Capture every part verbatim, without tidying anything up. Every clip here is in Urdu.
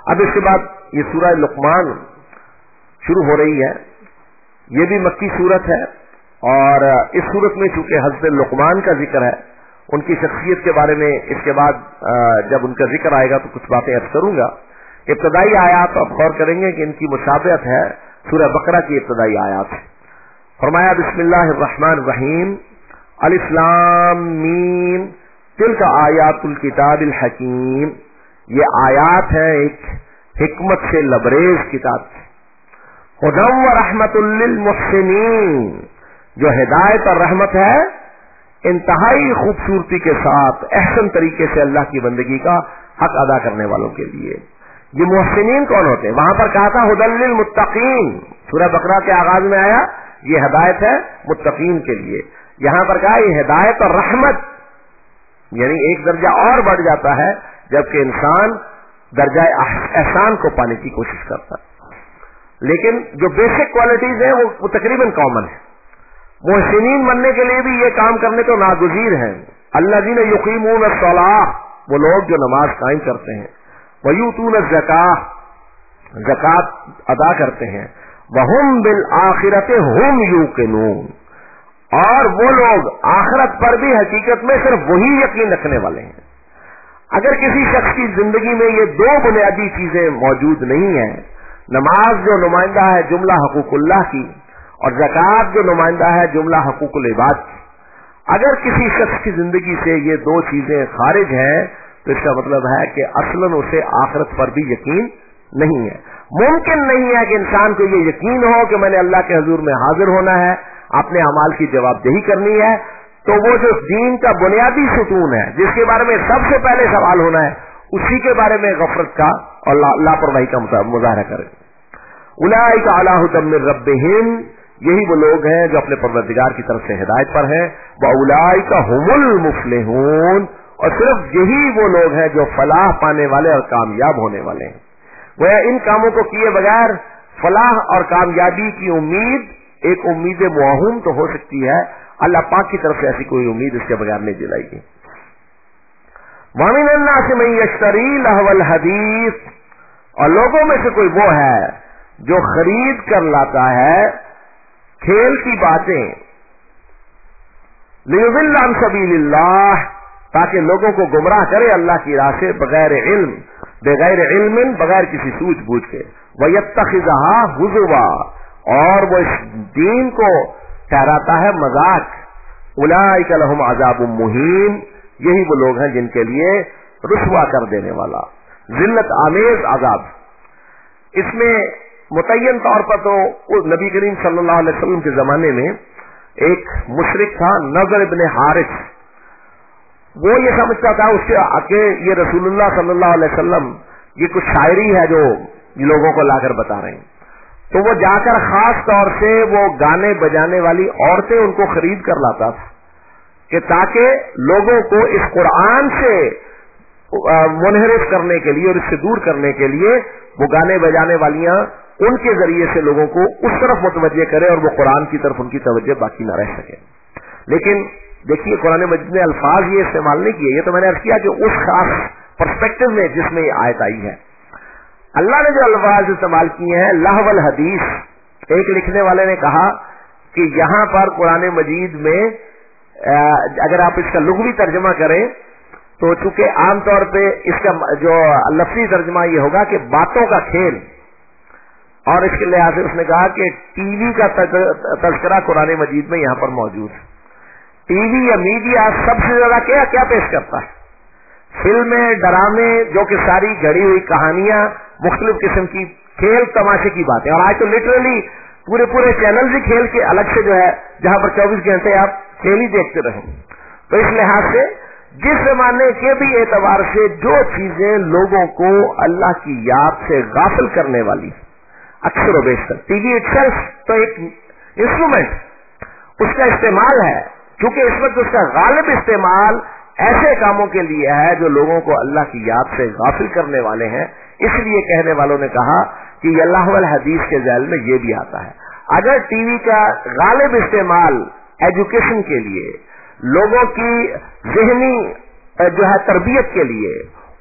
اب اس کے بعد یہ سورہ لقمان شروع ہو رہی ہے. یہ بھی مکی سورت ہے اور اس سورت میں چونکہ حضرت لقمان کا ذکر ہے, ان کی شخصیت کے بارے میں اس کے بعد جب ان کا ذکر آئے گا تو کچھ باتیں عرض کروں گا. ابتدائی آیات آپ غور کریں گے کہ ان کی مشابہت ہے سورہ بقرہ کی ابتدائی آیات. فرمایا بسم اللہ الرحمن الرحیم الف لام میم تلک آیات الکتاب الحکیم. یہ آیات ہے ایک حکمت سے لبریز کتاب کی. ہدی و رحمت للمحسنین, جو ہدایت اور رحمت ہے انتہائی خوبصورتی کے ساتھ احسن طریقے سے اللہ کی بندگی کا حق ادا کرنے والوں کے لیے. یہ محسنین کون ہوتے ہیں؟ وہاں پر کہا تھا ہدی للمتقین, سورہ بقرہ کے آغاز میں آیا یہ ہدایت ہے متقین کے لیے. یہاں پر کہا یہ ہدایت اور رحمت, یعنی ایک درجہ اور بڑھ جاتا ہے جبکہ انسان درجہ احسان کو پانے کی کوشش کرتا ہے. لیکن جو بیسک کوالٹیز ہیں وہ تقریباً کامن ہے. محسنین بننے کے لیے بھی یہ کام کرنے تو ناگزیر ہیں. الذین یقیمون الصلاۃ, وہ لوگ جو نماز قائم کرتے ہیں, ویؤتون الزکاۃ, زکات ادا کرتے ہیں, وہم بالآخرۃ ہم یوقنون, اور وہ لوگ آخرت پر بھی حقیقت میں صرف وہی یقین رکھنے والے ہیں. اگر کسی شخص کی زندگی میں یہ دو بنیادی چیزیں موجود نہیں ہیں, نماز جو نمائندہ ہے جملہ حقوق اللہ کی, اور زکات جو نمائندہ ہے جملہ حقوق العباد کی, اگر کسی شخص کی زندگی سے یہ دو چیزیں خارج ہیں تو اس کا مطلب ہے کہ اصلاً اسے آخرت پر بھی یقین نہیں ہے. ممکن نہیں ہے کہ انسان کو یہ یقین ہو کہ میں نے اللہ کے حضور میں حاضر ہونا ہے, اپنے اعمال کی جواب دہی کرنی ہے, تو وہ جو دین کا بنیادی ستون ہے جس کے بارے میں سب سے پہلے سوال ہونا ہے, اسی کے بارے میں غفلت کا اور لاپرواہی کا مظاہرہ کرے. اولئک علی ھدی من ربہم, یہی وہ لوگ ہیں جو اپنے پروردگار کی طرف سے ہدایت پر ہیں. واولئک ھم المفلحون, اور صرف یہی وہ لوگ ہیں جو فلاح پانے والے اور کامیاب ہونے والے ہیں. گویا ان کاموں کو کیے بغیر فلاح اور کامیابی کی امید ایک امید موہوم تو ہو سکتی ہے, اللہ پاک کی طرف سے ایسی کوئی امید اس کے بغیر نہیں دلائی گی. وَمِنَ النَّاسِ مَن يَشْتَرِي لَهْوَ الْحَدِيثِ, اور لوگوں میں سے کوئی وہ ہے جو خرید کر لاتا ہے کھیل کی باتیں, لِيُضِلَّ عَن سَبِيلِ اللَّهِ, تاکہ لوگوں کو گمراہ کرے اللہ کی راہ سے بغیر علم, بغیر علم بغیر کسی سوچ بوجھ کے. وَيَتَّخِذَهَا هُزُوًا, اور وہ اس دین کو ٹھہراتا ہے مذاق. اولئک لہم عذاب مہین, یہی وہ لوگ ہیں جن کے لیے رسوا کر دینے والا ذلت آمیز عذاب. اس میں متعین طور پر تو نبی کریم صلی اللہ علیہ وسلم کے زمانے میں ایک مشرک تھا نضر ابن حارث, وہ یہ سمجھتا تھا اس کے آگے یہ رسول اللہ صلی اللہ علیہ وسلم یہ کچھ شاعری ہے جو لوگوں کو لا کر بتا رہے ہیں, تو وہ جا کر خاص طور سے وہ گانے بجانے والی عورتیں ان کو خرید کر لاتا تھا کہ تاکہ لوگوں کو اس قرآن سے منحرف کرنے کے لیے اور اس سے دور کرنے کے لیے وہ گانے بجانے والیاں ان کے ذریعے سے لوگوں کو اس طرف متوجہ کرے اور وہ قرآن کی طرف ان کی توجہ باقی نہ رہ سکے. لیکن دیکھیے قرآن مجید نے الفاظ یہ استعمال نہیں کیے, یہ تو میں نے عرض کیا کہ اس خاص پرسپیکٹو میں جس میں یہ آیت آئی ہے, اللہ نے جو الفاظ استعمال کیے ہیں لہو الحدیث. ایک لکھنے والے نے کہا کہ یہاں پر قرآن مجید میں اگر آپ اس کا لغوی ترجمہ کریں تو چونکہ عام طور پہ اس کا جو لفظی ترجمہ یہ ہوگا کہ باتوں کا کھیل, اور اس کے لحاظ سے اس نے کہا کہ ٹی وی کا تذکرہ قرآن مجید میں یہاں پر موجود ہے. ٹی وی یا میڈیا سب سے زیادہ کیا کیا پیش کرتا ہے؟ فلمیں, ڈرامے, جو کہ ساری گھڑی ہوئی کہانیاں, مختلف قسم کی کھیل تماشے کی باتیں. اور آج تو لٹرلی پورے پورے چینل ہی کھیل کے الگ سے جو ہے جہاں پر چوبیس گھنٹے آپ کھیل ہی دیکھتے رہیں. تو اس لحاظ سے جس زمانے کے بھی اعتبار سے جو چیزیں لوگوں کو اللہ کی یاد سے غافل کرنے والی اکثر و بیشتر, ٹی وی اٹ سیلف تو ایک انسٹرومنٹ, اس کا استعمال ہے, کیونکہ اس وقت اس کا غالب استعمال ایسے کاموں کے لیے ہے جو لوگوں کو اللہ کی یاد سے غافل کرنے والے ہیں. اس لیے کہنے والوں نے کہا کہ یہ اللہ والحدیث کے ذیل میں یہ بھی آتا ہے. اگر ٹی وی کا غالب استعمال ایجوکیشن کے لیے, لوگوں کی ذہنی جو ہے تربیت کے لیے,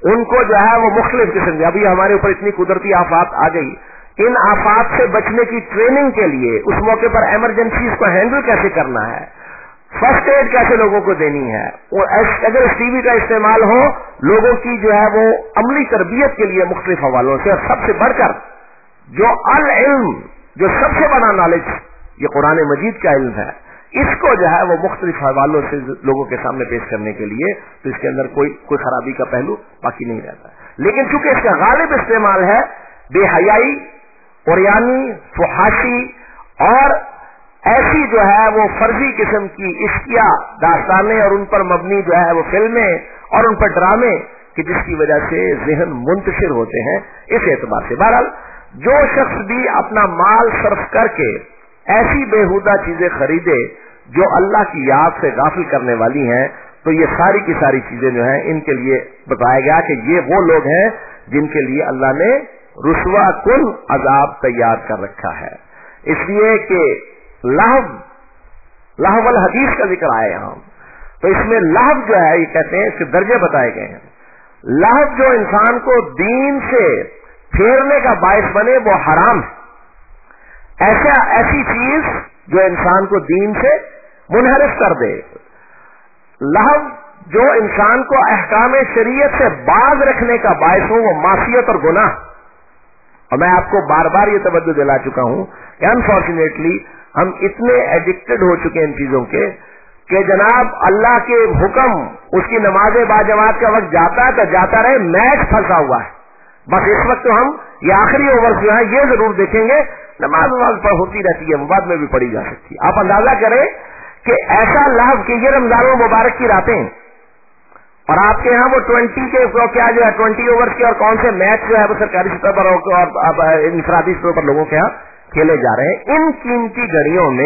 उनको जो है वो मुख्तलिफ किस्म की, अभी हमारे ऊपर इतनी कुदरती आफात आ गई, इन आफात से बचने की ट्रेनिंग के लिए उस मौके पर इमरजेंसीज को हैंडल कैसे करना है, फर्स्ट एड कैसे लोगों को देनी है, और अगर इस टीवी का इस्तेमाल हो लोगों की जो है वो अमली तरबियत के लिए मुख्तलिफ हवालों से, और सबसे बढ़कर जो अल इल्म, जो सबसे बड़ा नॉलेज ये कुरान मजीद का इल्म है, इसको जो है वो मुख्तलिफ हवालों से लोगों के सामने पेश करने के लिए, तो इसके अंदर कोई कोई खराबी का पहलू बाकी नहीं रहता। लेकिन चूंकि इसका गालिब इस्तेमाल है बेहयाई, उरियानी, फुहाशी और ऐसी जो है वो फर्जी किस्म की इश्किया दास्तानें और उन पर मबनी जो है वो फिल्में और उन पर ड्रामे कि जिसकी वजह से जहन मुंतशिर होते हैं। इस एतबार से बहरहाल जो शख्स भी अपना माल सर्फ करके ऐसी बेहुदा चीजें खरीदे जो अल्लाह की याद से गाफिल करने वाली हैं, तो ये सारी की सारी चीजें जो हैं इनके लिए बताया गया कि ये वो लोग हैं जिनके लिए अल्लाह ने रुसवा कुन अजाब तैयार कर रखा है। इसलिए कि लहव लहवल हदीस का जिक्र आया यहां, तो इसमें लहव जो है ये कहते हैं इसके दर्जे बताए गए हैं। लहव जो इंसान को दीन से फेरने का बायस बने वो हराम है। ऐसा ऐसी चीज जो इंसान को दीन से मुनहरिफ कर दे। लहव जो इंसान को अहकाम शरीयत से बाज रखने का बायस हो वो मासियत और गुनाह। और मैं आपको बार बार ये तवज्जो दिला चुका हूं कि अनफॉर्चुनेटली हम इतने एडिक्टेड हो चुके हैं इन चीजों के कि जनाब अल्लाह के हुक्म, उसकी नमाज बाजमात का वक्त जाता है तो जाता रहे, मैच फंसा हुआ है। बस इस वक्त तो हम ये आखिरी ओवर जो है ये जरूर देखेंगे, नमाज नमाज पर होती रहती है, बाद में भी पढ़ी जा सकती है। आप अंदाजा करें कि ऐसा लाभ कि ये रमजान मुबारक की रातें और आपके यहाँ वो ट्वेंटी के क्या जो है ट्वेंटी ओवर के और कौन से मैच जो है वो सरकारी सतह पर और इंफरादी स्तर पर लोगों के यहाँ खेले जा रहे हैं इन कीमती घड़ियों में,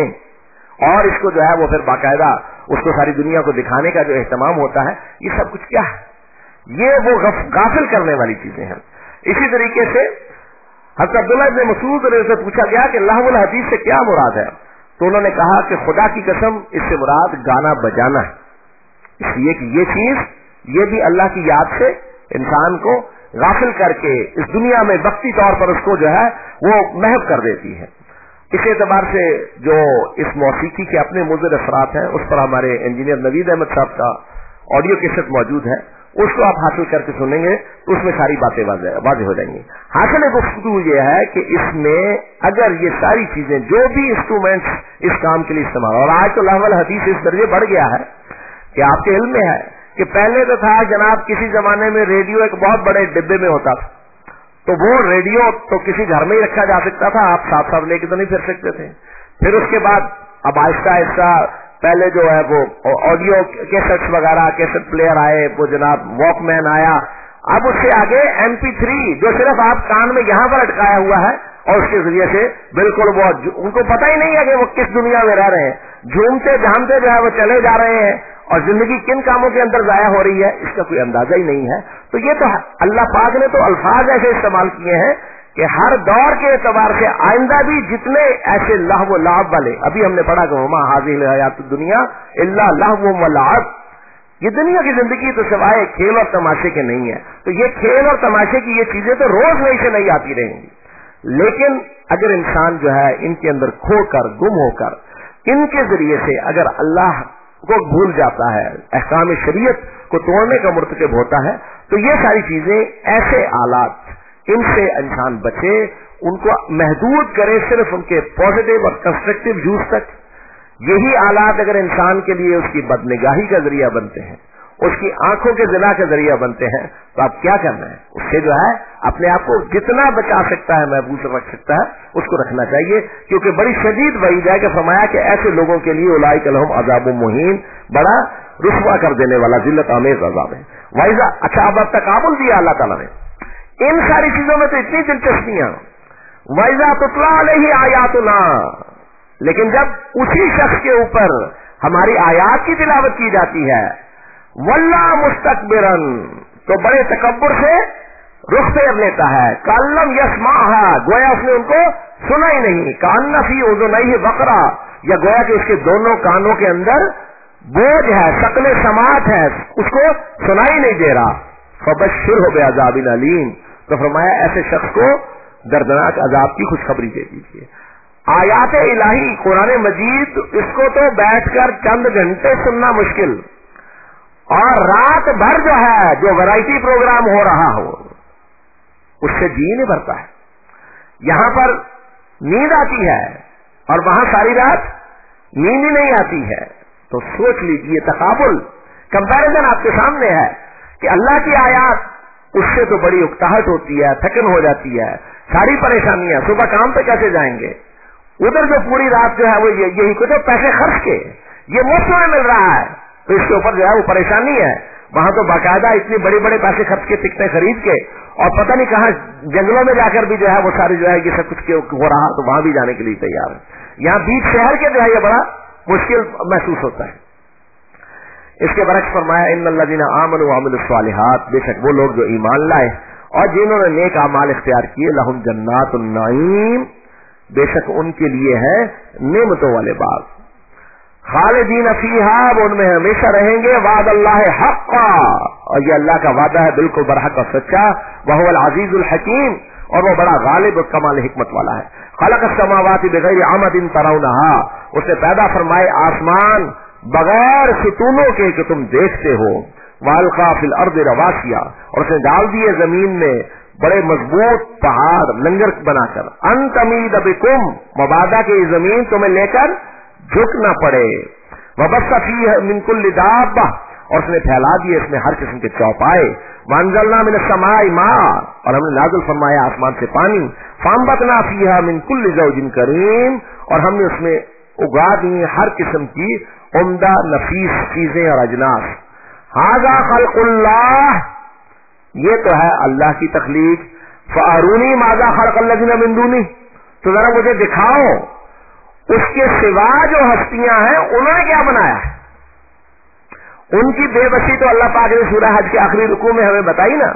और इसको जो है वो फिर बाकायदा उसको सारी दुनिया को दिखाने का जो एहतमाम होता है, ये सब कुछ क्या है? ये वो गाफिल करने वाली चीजें हैं। इसी तरीके से हज़रत अब्दुल्लाह इब्न मसूद से पूछा गया कि लहवुल हदीस से क्या मुराद है, तो उन्होंने कहा कि खुदा की कसम इससे मुराद गाना बजाना है, इसलिए कि ये चीज ये भी अल्लाह की याद से इंसान को गाफिल करके इस दुनिया में वक्ती तौर पर उसको जो है वो महव कर देती है। इस एतबार से जो इस मौसीकी के अपने मुज़र असरात हैं उस पर हमारे इंजीनियर नवीद अहमद साहब का ऑडियो कैसेट मौजूद है, उसको आप हासिल करके सुनेंगे तो उसमें सारी बातें वाज़ेह हो जाएंगी। हासिल गुफ्तगू ये है कि इसमें अगर ये सारी चीजें जो भी इंस्ट्रूमेंट्स इस काम के लिए इस्तेमाल, और आज तो लहवल हदीस इस दर्जे बढ़ गया है कि आपके इल्म में है कि पहले तो था जनाब किसी जमाने में रेडियो एक बहुत बड़े डिब्बे में होता था, तो वो रेडियो तो किसी घर में ही रखा जा सकता था, आप साथ साथ लेके तो नहीं फिर सकते थे। फिर उसके बाद अब आहिस्ता आहिस्ता पहले जो है वो ऑडियो कैसेट्स वगैरह कैसेट प्लेयर आए, वो जनाब वॉकमैन आया, अब उससे आगे एम पी थ्री जो सिर्फ आप कान में यहां पर अटकाया हुआ है और उसके जरिए से बिल्कुल वो उनको पता ही नहीं है कि वो किस दुनिया में रह रहे हैं, झूमते झामते जो है वो चले जा रहे हैं और जिंदगी किन कामों के अंदर जाया हो रही है इसका कोई अंदाजा ही नहीं है। तो ये तो अल्लाह पाक ने तो अल्फाज ऐसे इस्तेमाल किए हैं कि हर दौर के एतबार से आइंदा भी जितने ऐसे लहव व लाभ वाले, अभी हमने पढ़ा कि हुमा हाज़िल हयात दुनिया इल्ला लहव व लाभ, ये दुनिया की जिंदगी तो सिवाय खेल और तमाशे के नहीं है। तो ये खेल और तमाशे की ये चीजें तो रोज नहीं से नहीं आती रहेंगी, लेकिन अगर इंसान जो है इनके अंदर खोकर गुम होकर इनके जरिए से अगर अल्लाह को भूल जाता है, अहकाम शरीयत को तोड़ने का मुर्तकिब होता है, तो ये सारी चीजें ऐसे आलात इनसे इंसान बचे, उनको महदूद करे सिर्फ उनके पॉजिटिव और कंस्ट्रक्टिव यूज तक। यही आलात अगर इंसान के लिए उसकी बदनिगाही का जरिया बनते हैं, उसकी आंखों के जिना का जरिया बनते हैं, तो आप क्या करना है, उससे जो है अपने आप को जितना बचा सकता है, महफूज रख सकता है, उसको रखना चाहिए, क्योंकि बड़ी शदीद वईद है कि फरमाया कि ऐसे लोगों के लिए उलाइक लहुम अज़ाबुम मुहीन, बड़ा रुस्वा कर देने वाला जिल्लत आमेज अज़ाब है। वाइजा अच्छा अब अब तकाबुल दिया अल्लाह ताला ने इन सारी चीजों में तो इतनी दिलचस्पियां, वाइजा तुतला अलैहि आयातुना, लेकिन जब उसी शख्स के ऊपर हमारी आयात की तिलावत की जाती है, वल्ला मुस्तकबिरन, तो बड़े तकब्बुर से रुख फेर लेता है, कल्लम यस्माहा, गोया उसने उनको सुना ही नहीं, कान्ना फी उज़ुनैहि वक़रा, या गोया कि उसके दोनों कानों के अंदर बोझ है, शकले समात है, उसको सुनाई नहीं दे रहा। फबश्शिरहु बिअज़ाबिन अलीम, तो फरमाया ऐसे शख्स को दर्दनाक अजाब की खुशखबरी दे दीजिए। आयात इलाही कुरान मजीद, इसको तो बैठकर चंद घंटे सुनना मुश्किल, और रात भर जो है जो वैरायटी प्रोग्राम हो रहा हो उससे जी नहीं भरता है। यहां पर नींद आती है और वहां सारी रात नींद ही नहीं आती है। तो सोच लीजिए, तकाबुल कंपैरिजन आपके सामने है कि अल्लाह की आयात, उससे तो बड़ी उकताहट होती है, थकन हो जाती है, सारी परेशानियां, सुबह काम पे कैसे जाएंगे, उधर जो पूरी रात जो है वो ये, यही कुछ पैसे खर्च के ये मुफ्त में मिल रहा है, तो इसके ऊपर जो है वो परेशानी है। वहां तो बाकायदा इतने बड़े बड़े पैसे खर्च के टिकटें खरीद के, और पता नहीं कहां जंगलों में जाकर भी जो है वो सारी जो है ये सब कुछ हो रहा, तो वहां भी जाने के लिए तैयार है। यहाँ बीच शहर के जो है ये बड़ा मुश्किल महसूस होता है। इसके बरक्स फरमाया इन्नल्लज़ीना आमनू व अमिलुस्सालिहात, बेशक वो लोग जो ईमान लाए और जिन्होंने नेक अमाल इख्तियार किए, लहुम जन्नातुन नईम, बेशक उनके लिए है नेमतों वाले बाग, खालिदीन फीहा, वो उनमें हमेशा रहेंगे, वाद अल्लाह हक्का, और ये अल्लाह का वादा है बिल्कुल बरहक और सच्चा, वहुवल अजीजुल हकीम, और वो बड़ा गालिब और कमाल हिकमत वाला है। खलक़स समावाति बिगैरि अमदिन तरौनहा, उसने पैदा फरमाए आसमान बगैर सुतूनों के कि तुम देखते हो, वालका फिल अर्द रवासिया, और उसने डाल दिए जमीन में बड़े मजबूत पहाड़ लंगर बनाकर, अन तमीद बिकुम, मबादा के जमीन तुम्हें लेकर झुक न पड़े, वबस्सा फीहा मिन कुल्लि दाब्बा, और उसने फैला दिए इसमें हर किस्म के चौपाए, वअंज़लना मिनस समाई मा, और हमने नाज़िल फरमाया आसमान से पानी, फ़अंबतना फीहा मिन कुल्लि ज़ौजिन करीम, और हमने उसमें उगा दी हर किस्म की उम्दा नफीस चीजें और अजनास। हाज़ा खल्क़ुल्लाह, ये तो है अल्लाह की तख्लीक। फ़अरूनी माज़ा खलक़ल्लज़ीना मिन दूनी, तो जरा मुझे दिखाओ उसके सिवा जो हस्तियां हैं उन्होंने क्या बनाया है। उनकी बेबसी तो अल्लाह पाक ने सूरह हज के आखिरी रुकू में हमें बताई ना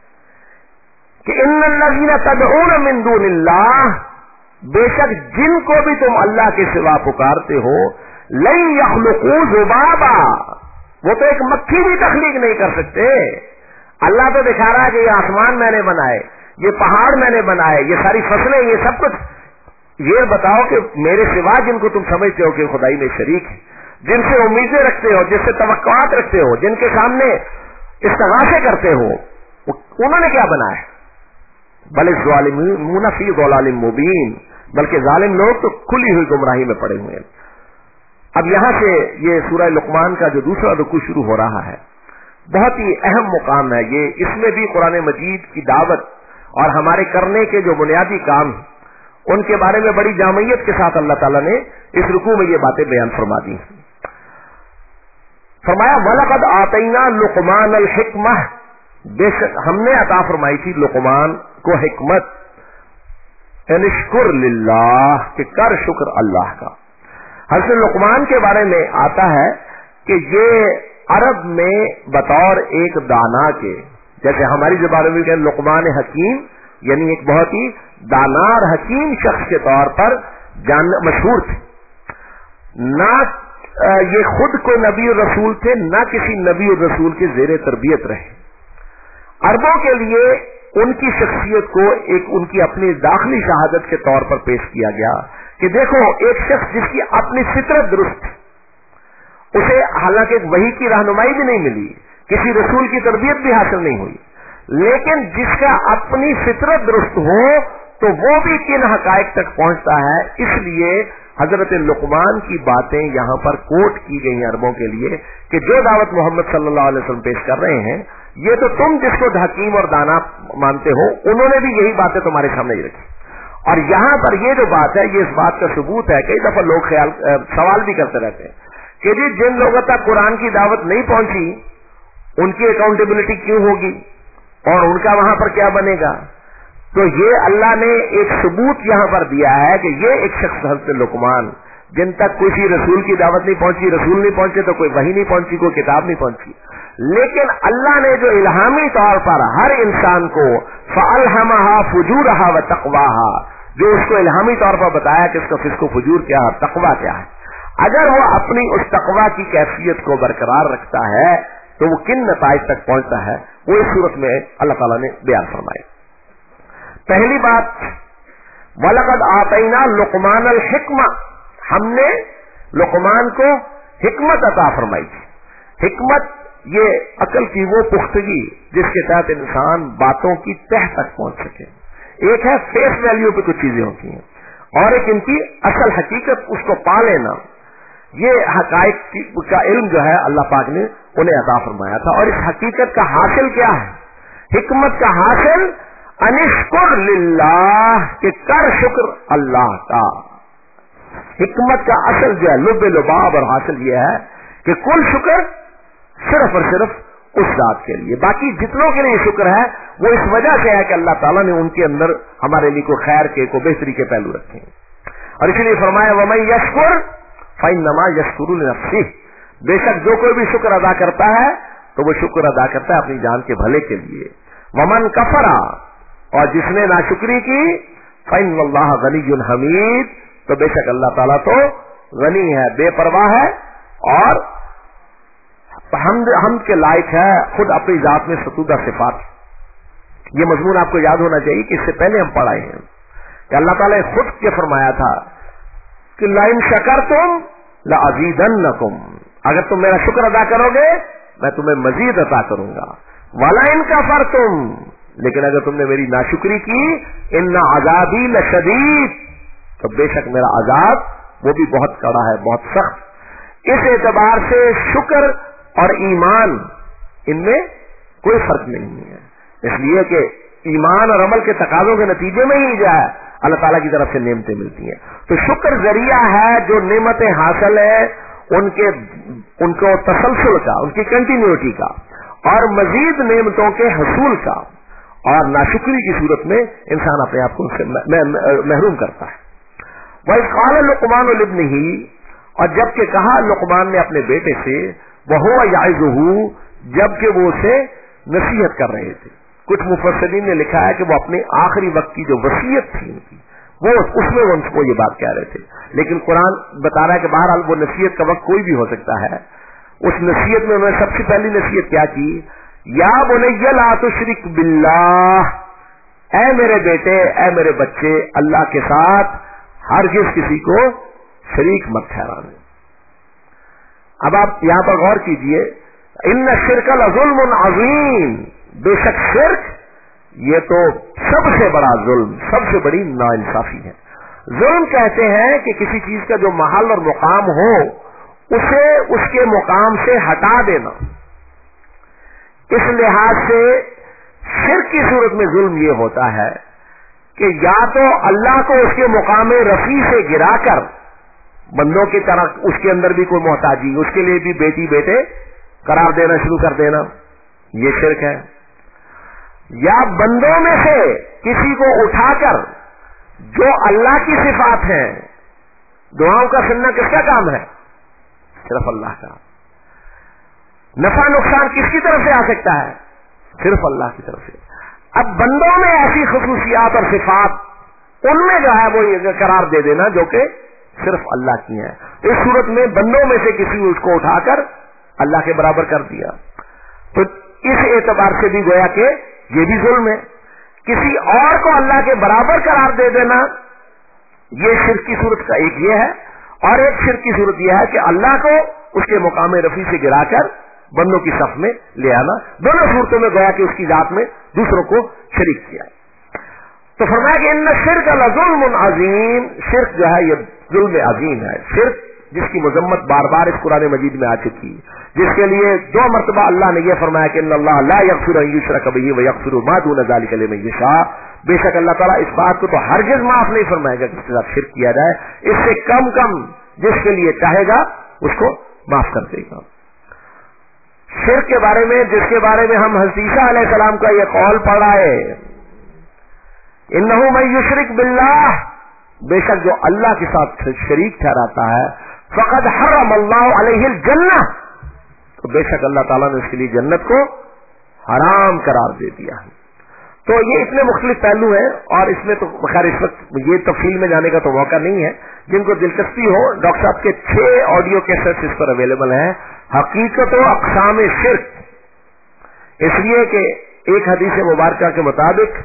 कि इन्नल्लज़ीना तदऊन मिन दूनिल्लाह, बेशक जिनको भी तुम अल्लाह के सिवा पुकारते हो, लन यख्लुकू ज़ुबाबा, वो तो एक मक्खी भी तख्लीक नहीं कर सकते। अल्लाह तो दिखा रहा है कि ये आसमान मैंने बनाए, ये पहाड़ मैंने बनाए, ये सारी फसलें, ये सब कुछ। ये बताओ कि मेरे सिवा जिनको तुम समझते हो कि खुदाई में शरीक है, जिनसे उम्मीदें रखते हो, जिससे तवक्कुआत रखते हो, जिनके सामने इस्तिगासे करते हो, उन्होंने क्या बनाया? बल ज़ालिमून फी ज़लालिम मुबीन, बल्कि जालिम लोग तो खुली हुई गुमराही में पड़े हुए हैं। अब यहां से ये सूरह लुक़मान का जो दूसरा रुकू शुरू हो रहा है, बहुत ही अहम मुकाम है ये। इसमें भी कुरान मजीद की दावत और हमारे करने के जो बुनियादी काम उनके बारे में बड़ी जामियत के साथ अल्लाह ताला ने इस रुकू में ये बातें बयान फरमा दी। फरमाया वलक़द आतैना लुक़मान अल हिकमह, बेशक हमने अता फरमाई थी लुक़मान को हिकमत, अनिश्कुर लिल्लाह, कि कर शुक्र अल्लाह का। हज़रत लुक़मान के बारे में आता है कि ये अरब में बतौर एक दाना के, जैसे हमारी ज़बान में कहते लुक़मान हकीम, यानी एक बहुत ही दानार हकीम शख्स के तौर पर जान मशहूर थे। ना ये खुद को नबी और रसूल थे, ना किसी नबी और रसूल के ज़ेरे तरबियत रहे। अरबों के लिए उनकी शख्सियत को एक उनकी अपनी दाखिली शहादत के तौर पर पेश किया गया कि देखो एक शख्स जिसकी अपनी फितरत दुरुस्त, उसे हालांकि वही की रहनुमाई भी नहीं मिली, किसी रसूल की तरबियत भी हासिल नहीं हुई, लेकिन जिसका अपनी फितरत दुरुस्त हो तो वो भी किन हकायक तक पहुंचता है। इसलिए हजरत लुक़मान की बातें यहां पर कोट की गई अरबों के लिए कि जो दावत मोहम्मद सल्लल्लाहु अलैहि वसल्लम पेश कर रहे हैं, ये तो तुम जिसको हकीम और दाना मानते हो, उन्होंने भी यही बातें तुम्हारे सामने ही रखी। और यहां पर ये जो बात है, ये इस बात का सबूत है। कई दफा लोग ख्याल सवाल भी करते रहते हैं कि जी जिन लोगों तक कुरान की दावत नहीं पहुंची उनकी अकाउंटेबिलिटी क्यों होगी और उनका वहां पर क्या बनेगा। तो ये अल्लाह ने एक सबूत यहां पर दिया है कि ये एक शख्स हज़रत लुक़मान, जिन तक किसी रसूल की दावत नहीं पहुंची, रसूल नहीं पहुंचे तो कोई वही नहीं पहुंची, कोई किताब नहीं पहुंची, लेकिन अल्लाह ने जो इल्हामी तौर पर हर इंसान को फ़अल्हमहा फुजूरहा व तक़वाहा, जो उसको इल्हामी तौर पर बताया कि इसका फिस्को फुजूर क्या है, तक़वा क्या है, अगर वो अपनी उस तक़वा की कैफियत को बरकरार रखता है تو وہ کن نتائج تک پہنچتا ہے وہ اس صورت میں اللہ تعالیٰ نے بیان فرمایا. پہلی بات وَلَقَدْ آتَيْنَا لُقْمَانَ الْحِکْمَةَ، ہم نے لقمان کو حکمت عطا فرمائی تھی. حکمت یہ عقل کی وہ پختگی جس کے تحت انسان باتوں کی تہ تک پہنچ سکے. ایک ہے فیس ویلیو پہ کچھ چیزیں ہوتی ہیں اور ایک ان کی اصل حقیقت اس کو پا لینا. یہ حقائق کا علم جو ہے اللہ پاک نے انہیں عطا فرمایا تھا. اور اس حقیقت کا حاصل کیا ہے؟ حکمت کا حاصل انشکر للہ، کہ کر شکر اللہ کا. حکمت کا اصل جو ہے لب لباب اور حاصل یہ ہے کہ کل شکر صرف اور صرف اس ذات کے لیے. باقی جتنوں کے لیے شکر ہے وہ اس وجہ سے ہے کہ اللہ تعالیٰ نے ان کے اندر ہمارے لیے کوئی خیر کے کوئی بہتری کے پہلو رکھے ہیں. اور اسی لیے فرمایا وَمَن يَشْكُرْ فَإِنَّمَا يَشْكُرُ لِنَفْسِهِ، بے شک جو کوئی بھی شکر ادا کرتا ہے تو وہ شکر ادا کرتا ہے اپنی جان کے بھلے کے لیے. وَمَن كَفَرَ، اور جس نے ناشکری کی فَإِنَّ اللَّهَ غَنِيٌّ حَمِيدٌ، تو بے شک اللہ تعالیٰ تو غنی ہے، بے پرواہ ہے اور حمد حمد کے لائق ہے، خود اپنی ذات میں ستودہ صفات. یہ مضمون آپ کو یاد ہونا چاہیے کہ اس سے پہلے ہم پڑھائے ہیں کہ اللہ تعالیٰ نے خود کے فرمایا تھا کہ لَئِن شَكَرْتُمْ لَأَزِيدَنَّكُمْ، اگر تم میرا شکر ادا کرو گے میں تمہیں مزید عطا کروں گا. وَلَئِن كَفَرْتُمْ، لیکن اگر تم نے میری ناشکری کی إِنَّ عَذَابِي لَشَدِيدٌ، تو بے شک میرا عذاب وہ بھی بہت کڑا ہے، بہت سخت. اس اعتبار سے شکر اور ایمان ان میں کوئی فرق نہیں ہے، اس لیے کہ ایمان اور عمل کے تقاضوں کے نتیجے میں ہی جو ہے اللہ تعالیٰ کی طرف سے نعمتیں ملتی ہیں. تو شکر ذریعہ ہے جو نعمتیں حاصل ہے ان کے ان کو تسلسل کا، ان کی کنٹینیوٹی کا اور مزید نعمتوں کے حصول کا. اور ناشکری کی صورت میں انسان اپنے آپ کو محروم کرتا ہے. وَإِذْ قَالَ لُقْمَانُ لِابْنِهِ، اور جب کہ کہا لقمان نے اپنے بیٹے سے، وَهُوَ يَعِظُهُ، جب کہ وہ اسے نصیحت کر رہے تھے. کچھ مفسرین نے لکھا ہے کہ وہ اپنے آخری وقت کی جو وصیت تھی ان کی وہ اس میں ان کو یہ بات کہہ رہے تھے. لیکن قرآن بتا رہا ہے کہ بہرحال وہ نصیحت کا وقت کوئی بھی ہو سکتا ہے. اس نصیحت میں انہوں نے سب سے پہلی نصیحت کیا کی؟ یا بنی لا تشرک باللہ، اے میرے بیٹے، اے میرے بچے، اللہ کے ساتھ ہرگز کسی کو شریک مت ٹھہرانے. اب آپ یہاں پر غور کیجئے، ان الشرک لظلم عظیم، بے شک شرک یہ تو سب سے بڑا ظلم، سب سے بڑی ناانصافی ہے. ظلم کہتے ہیں کہ کسی چیز کا جو محل اور مقام ہو اسے اس کے مقام سے ہٹا دینا. اس لحاظ سے شرک کی صورت میں ظلم یہ ہوتا ہے کہ یا تو اللہ کو اس کے مقام رفیع سے گرا کر بندوں کی طرح اس کے اندر بھی کوئی محتاجی، اس کے لیے بھی بیٹی بیٹے قرار دینا شروع کر دینا، یہ شرک ہے. یا بندوں میں سے کسی کو اٹھا کر جو اللہ کی صفات ہیں، دعاؤں کا سننا کس کا کام ہے؟ صرف اللہ کا. نفع نقصان کس کی طرف سے آ سکتا ہے؟ صرف اللہ کی طرف سے. اب بندوں میں ایسی خصوصیات اور صفات ان میں جو ہے وہ یہ قرار دے دینا جو کہ صرف اللہ کی ہیں. اس صورت میں بندوں میں سے کسی اس کو اٹھا کر اللہ کے برابر کر دیا. تو اس اعتبار سے بھی گویا کہ یہ بھی ظلم ہے. کسی اور کو اللہ کے برابر قرار دے دینا یہ شرک کی صورت کا ایک یہ ہے، اور ایک شرک کی صورت یہ ہے کہ اللہ کو اس کے مقام رفیع سے گرا کر بندوں کی صف میں لے آنا. دونوں صورتوں میں گویا کہ اس کی ذات میں دوسروں کو شریک کیا. تو فرمایا کہ ان شرک لظلم عظیم، شرک جو ہے یہ ظلم عظیم ہے. شرک جس کی مذمت بار بار اس قرآن مجید میں آ چکی، جس کے لیے دو مرتبہ اللہ نے یہ فرمایا کہ ان اللہ لا یغفر ان یشرک بہ ویغفر ما دون ذلک لمن یشاء، بے شک اللہ تعالیٰ اس بات کو تو ہرگز معاف نہیں فرمائے گا کہ اس کے ساتھ شرک کیا جائے. اس سے کم کم جس کے لیے چاہے گا اس کو معاف کر دے گا. شرک کے بارے میں جس کے بارے میں ہم حضرت عیسیٰ علیہ السلام کا یہ قول پڑھا ہے، انہ من یشرک باللہ، بے شک جو اللہ کے ساتھ شریک ٹھہراتا ہے، فقد حرم اللہ علیہ الجنہ، تو بے شک اللہ تعالیٰ نے اس کے لیے جنت کو حرام قرار دے دیا ہے. تو یہ اتنے مختلف پہلو ہیں اور اس میں تو خیر اس وقت یہ تفصیل میں جانے کا تو موقع نہیں ہے. جن کو دلچسپی ہو ڈاکٹر صاحب کے چھ آڈیو کیسٹس اس پر اویلیبل ہیں. حقیقت و اقسام شرک اس لیے کہ ایک حدیث مبارکہ کے مطابق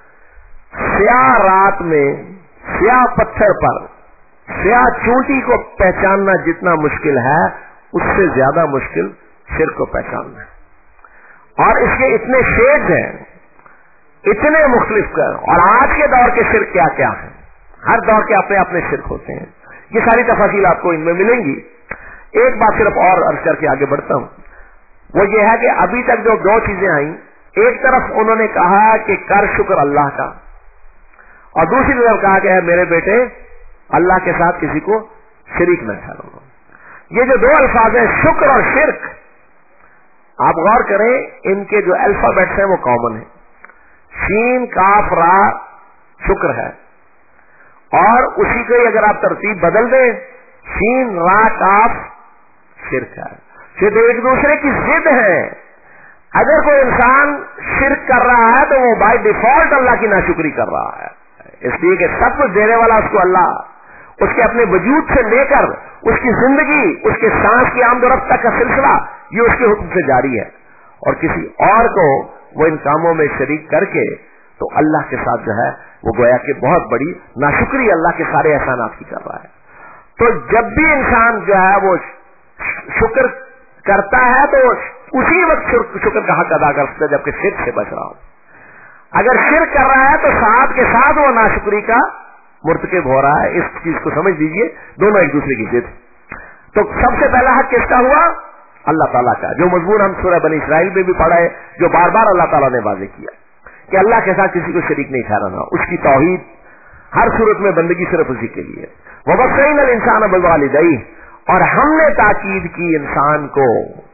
سیاہ رات میں سیاہ پتھر پر سیاہ چونٹی کو پہچاننا جتنا مشکل ہے اس سے زیادہ مشکل شرک کو پہچاننا ہے. اور اس کے اتنے شیڈز ہیں, اتنے مختلف کر, اور آج کے دور کے شرک کیا کیا ہیں. ہر دور کے اپنے اپنے شرک ہوتے ہیں. یہ ساری تفاصیل آپ کو ان میں ملیں گی. ایک بات صرف اور عرض کر کے آگے بڑھتا ہوں, وہ یہ ہے کہ ابھی تک جو دو چیزیں آئیں, ایک طرف انہوں نے کہا کہ کر شکر اللہ کا, اور دوسری طرف کہا کہ میرے بیٹے اللہ کے ساتھ کسی کو شریک نہ ٹھہراؤ. یہ جو دو الفاظ ہیں شکر اور شرک, آپ غور کریں ان کے جو الفابیٹس ہیں وہ کامن ہیں. شین کاف را شکر ہے, اور اسی کو اگر آپ ترتیب بدل دیں شین را کاف شرک ہے. پھر ایک دوسرے کی ضد ہے. اگر کوئی انسان شرک کر رہا ہے تو وہ بائی ڈیفالٹ اللہ کی ناشکری کر رہا ہے, اس لیے کہ سب کچھ دینے والا اس کو اللہ, اس کے اپنے وجود سے لے کر اس کی زندگی, اس کے سانس کی آمد و رفت تک کا سلسلہ یہ اس کے حکم سے جاری ہے. اور کسی اور کو وہ ان کاموں میں شریک کر کے تو اللہ کے ساتھ جو ہے وہ گویا کہ بہت بڑی ناشکری اللہ کے سارے احسانات کی کر رہا ہے. تو جب بھی انسان جو ہے وہ شکر کرتا ہے تو اسی وقت شکر کا حق ادا کر سکتا ہے جبکہ شرک سے بچ رہا ہو. اگر شرک کر رہا ہے تو ساتھ کے ساتھ وہ ناشکری کا مرتکب ہو رہا ہے. اس چیز کو سمجھ لیجئے, دونوں ایک دوسرے کی ضد. تو سب سے پہلا حق کس کا ہوا؟ اللہ تعالیٰ کا, جو مضمون ہم سورہ بنی اسرائیل میں بھی پڑھا ہے, جو بار بار اللہ تعالیٰ نے واضح کیا کہ اللہ کے ساتھ کسی کو شریک نہیں ٹھہرانا. اس کی توحید ہر صورت میں بندگی صرف اسی کے لیے. وَوَصَّيْنَا الْإِنسَانَ بِوَالِدَيْهِ, اور ہم نے تاکید کی انسان کو,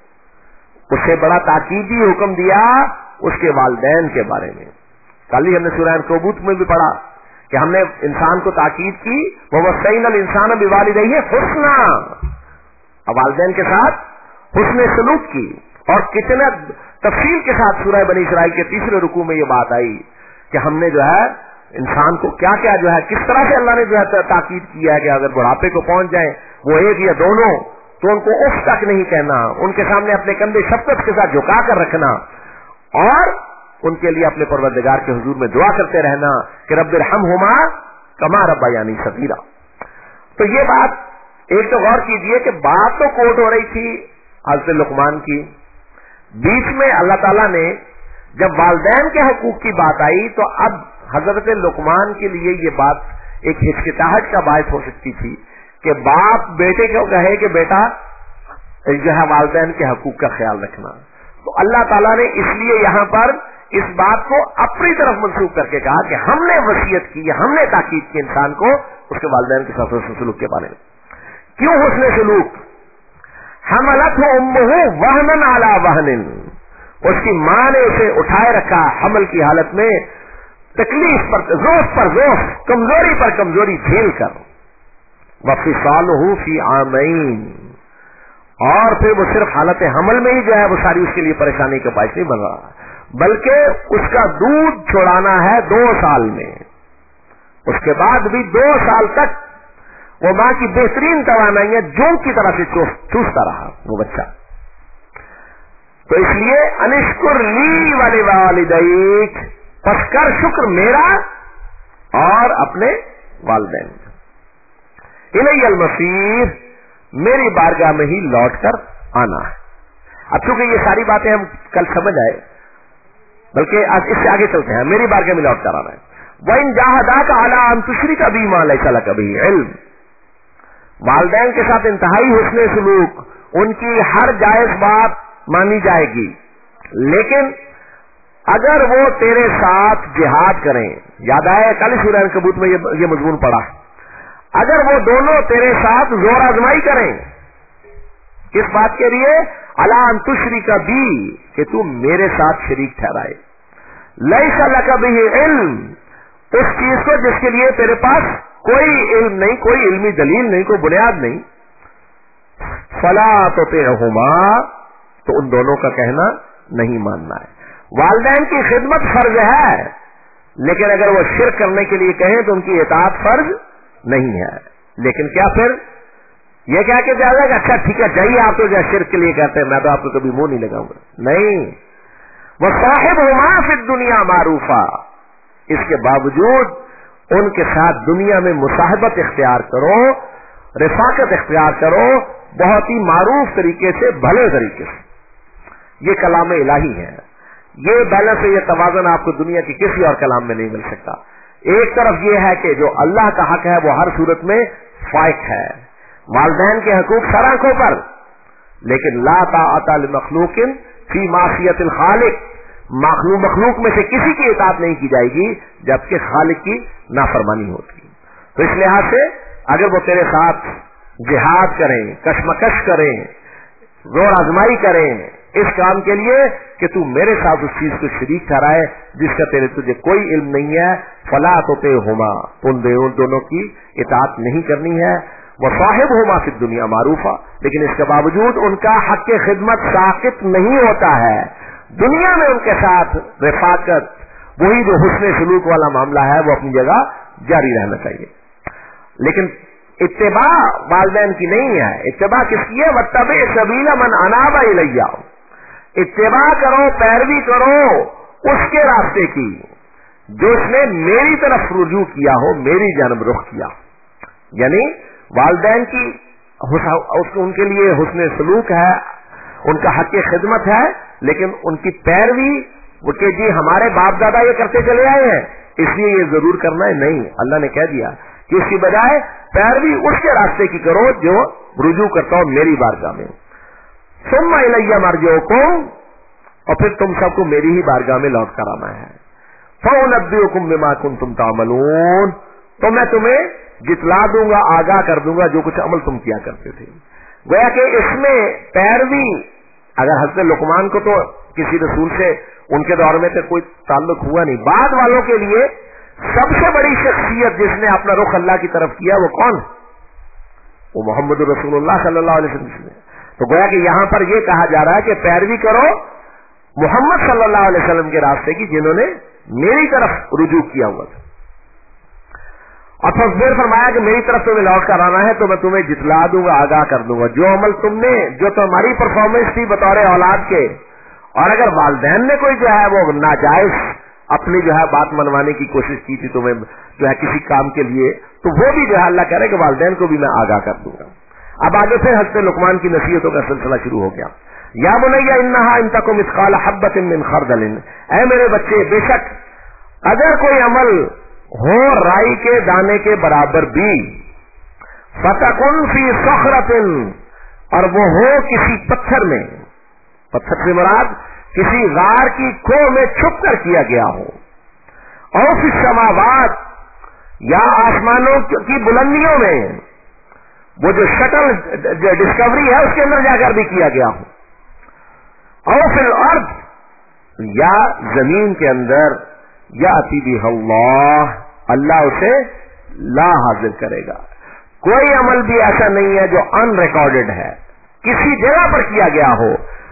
اس سے بڑا تاکیدی حکم دیا اس کے والدین کے بارے میں. کل ہی ہم نے سورہ عنکبوت میں بھی پڑھا کہ ہم نے انسان کو تاکید کی وَوَصَّيْنَا الْإِنسَانَ بِوَالِدَيْهِ حُسْنًا, والدین کے ساتھ حسن سلوک کی. اور کتنے تفصیل کے ساتھ سورہ بنی اسرائیل کے تیسرے رکوع میں یہ بات آئی کہ ہم نے جو ہے انسان کو کیا کیا جو ہے کس طرح سے اللہ نے جو ہے تاکید کیا ہے کہ اگر بڑھاپے کو پہنچ جائیں وہ ایک یا دونوں تو ان کو اف تک نہیں کہنا, ان کے سامنے اپنے کندھے شفقت کے ساتھ جھکا کر رکھنا, اور ان کے لیے اپنے پروردگار کے حضور میں دعا کرتے رہنا کہ رب ارحمہما کما ربیانی صغیرا. تو یہ بات ایک تو غور کیجئے کہ بات تو کوٹ ہو رہی تھی حضرت لقمان کی, بیچ میں اللہ تعالیٰ نے جب والدین کے حقوق کی بات آئی تو اب حضرت لقمان کے لیے یہ بات ایک ہچکچاہٹ کا باعث ہو سکتی تھی کہ باپ بیٹے کو کہے کہ بیٹا جو ہے والدین کے حقوق کا خیال رکھنا. تو اللہ تعالیٰ نے اس لیے یہاں پر اس بات کو اپنی طرف منسوخ کر کے کہا کہ ہم نے وصیت کی, ہم نے تاکید کی انسان کو اس کے والدین کے ساتھ حسن سلوک کے بارے میں. کیوں حسن سلوک؟ حملتہ امہ وہنا علی وہن, اس کی ماں نے اسے اٹھائے رکھا حمل کی حالت میں, تکلیف پر ضعف پر ضعف, کمزوری پر کمزوری جھیل کر. وفصالہ فی عامین, اور پھر وہ صرف حالت حمل میں ہی جو ہے وہ ساری اس کے لیے پریشانی کا باعث نہیں بن رہا, بلکہ اس کا دودھ چھوڑانا ہے دو سال میں. اس کے بعد بھی دو سال تک وہ ماں کی بہترین توانائیاں جون کی طرح سے چوستا رہا وہ بچہ. تو اس لیے انشکر لی ولی والدیک, پس کر شکر میرا اور اپنے والدین. الی المصیر, میری بارگاہ میں ہی لوٹ کر آنا ہے. اب چونکہ یہ ساری باتیں ہم کل سمجھ آئے, بلکہ آج اس سے آگے چلتے ہیں. میری بارگاہ میں لوٹ کر آنا ہے. وَإِن جَاهَدَاكَ عَلَىٰ أَن تُشْرِكَ بِي مَا لَيْسَ لَكَ بِهِ عِلْمٌ, والدین کے ساتھ انتہائی حسن سلوک, ان کی ہر جائز بات مانی جائے گی, لیکن اگر وہ تیرے ساتھ جہاد کریں, یاد آئے کل سورہ عنکبوت میں یہ مضمون پڑھا, اگر وہ دونوں تیرے ساتھ زور آزمائی کریں, کس بات کے لیے؟ الا ان تشرک بی, کہ تو میرے ساتھ شریک ٹھہرائے, لیس لک بہ علم, اس چیز کو جس کے لیے تیرے پاس کوئی علم نہیں, کوئی علمی دلیل نہیں, کوئی بنیاد نہیں, فلا تطعہما, تو ان دونوں کا کہنا نہیں ماننا ہے. والدین کی خدمت فرض ہے, لیکن اگر وہ شرک کرنے کے لیے کہیں تو ان کی اطاعت فرض نہیں ہے. لیکن کیا پھر یہ کہہ کے جائے گا اچھا ٹھیک ہے جائیے آپ تو جو شرک کے لیے کہتے ہیں میں تو آپ کو کبھی منہ نہیں لگاؤں گا, نہیں. वसाहिबहुमा फिद दुनिया मारूफा, इसके बावजूद उनके साथ दुनिया में मुसाहबत इख्तियार करो, रिफाकत इख्तियार करो, बहुत ही मारूफ तरीके से, भले तरीके से। ये कलाम इलाही है। ये बैलेंस, ये तवाज़ुन आपको दुनिया की किसी और कलाम में नहीं मिल सकता। एक तरफ ये है कि जो अल्लाह का हक है वो हर सूरत में फाइक है, वालिदैन के हकूक सर आंखों पर, लेकिन ला ताअता लिमखलूकिन फी मासियतिल खालिक, मखलूक मखलूक में से किसी की इताअत नहीं की जाएगी जबकि खालिक की नाफरमानी होती। तो इस लिहाज से अगर वो तेरे साथ जिहाद करें, कशमकश करें, जोर आजमाई करें इस काम के लिए कि तू मेरे साथ उस चीज को शरीक कराए जिसका तेरे तुझे कोई इल्म नहीं है, फला तोते हुमा, उन दोनों की इताअत नहीं करनी है। वो साहिब हुमा फिद दुनिया मारूफा, लेकिन इसके बावजूद उनका हक के खिदमत साकित नहीं होता है। दुनिया में उनके साथ रिफाकत, वही जो हुस्न सलूक वाला मामला है, वो अपनी जगह जारी रहना चाहिए। लेकिन इत्तिबा वालिदैन की नहीं है। इत्तिबा किसकी है? वत्तबे सबीला मन अनाबा इलैया, इत्तिबा करो, पैरवी करो उसके रास्ते की जो उसने मेरी तरफ रुजू किया हो, मेरी जानब रुख किया। यानी वालिदैन की उनके लिए हुस्न सलूक है, उनका हक की खिदमत है, लेकिन उनकी पैरवी वो कि जी हमारे बाप दादा ये करते चले आए हैं इसलिए ये जरूर करना है, नहीं। अल्लाह ने कह दिया कि उसकी बजाय पैरवी उसके रास्ते की करो जो रुजू करता हो मेरी बारगाह में। सुम्मा इलैया मरजिउकुम, और फिर तुम सबको मेरी ही बारगाह में लौट कर आना है। फउनब्बिउकुम बिमा कुंतुम तामलून, तो मैं तुम्हें जितला दूंगा, आगाह कर दूंगा जो कुछ अमल तुम किया करते थे। गोया कि इसमें पैरवी, अगर हज़रत लुकमान को तो किसी रसूल से उनके दौर में तो कोई ताल्लुक हुआ नहीं, बाद वालों के लिए सबसे बड़ी शख्सियत जिसने अपना रुख अल्लाह की तरफ किया वो कौन? वो मोहम्मद रसूलुल्लाह सल्लल्लाहु अलैहि वसल्लम। तो गोया कि यहां पर यह कहा जा रहा है कि पैरवी करो मोहम्मद सल्लल्लाहु अलैहि वसल्लम के रास्ते की जिन्होंने मेरी तरफ रुजू किया हुआ था। और फिर फरमाया कि मेरी तरफ तुम्हें लौट कर आना है तो मैं तुम्हें जितला दूंगा, आगाह कर दूंगा। जो अमल तुमने, जो तुम्हारी परफॉर्मेंस थी बतौर औलाद के, और अगर वालिदैन ने कोई जो है वो नाजायज अपनी जो है बात मनवाने की कोशिश की थी तुम्हें जो है किसी काम के लिए, तो वो भी जो है अल्लाह कह रहे कि वालिदैन को भी मैं आगाह कर दूंगा। अब आगे से हज़रत लुकमान की नसीहतों का सिलसिला शुरू हो गया। या बुनैया इन्नहा इन तकुम मिस्काल हब्बतिन मिन खरदलिन, ऐ मेरे बच्चे बेशक अगर कोई अमल हो राई के दाने के बराबर भी, फतकुन फी सखरतिन, और वो हो किसी पत्थर में, पत्थर से मुराद किसी गार की खो में छुप कर किया गया हो, और फिर समावात या आसमानों की बुलंदियों में, वो जो शटल डिस्कवरी है उसके अंदर जाकर भी किया गया हो, और फिर अर्थ या जमीन के अंदर, या अती भी अल्लाह, अल्लाह उसे ला हाजिर करेगा। कोई अमल भी ऐसा नहीं है जो अनरिकॉर्डेड है, किसी जगह पर किया गया हो,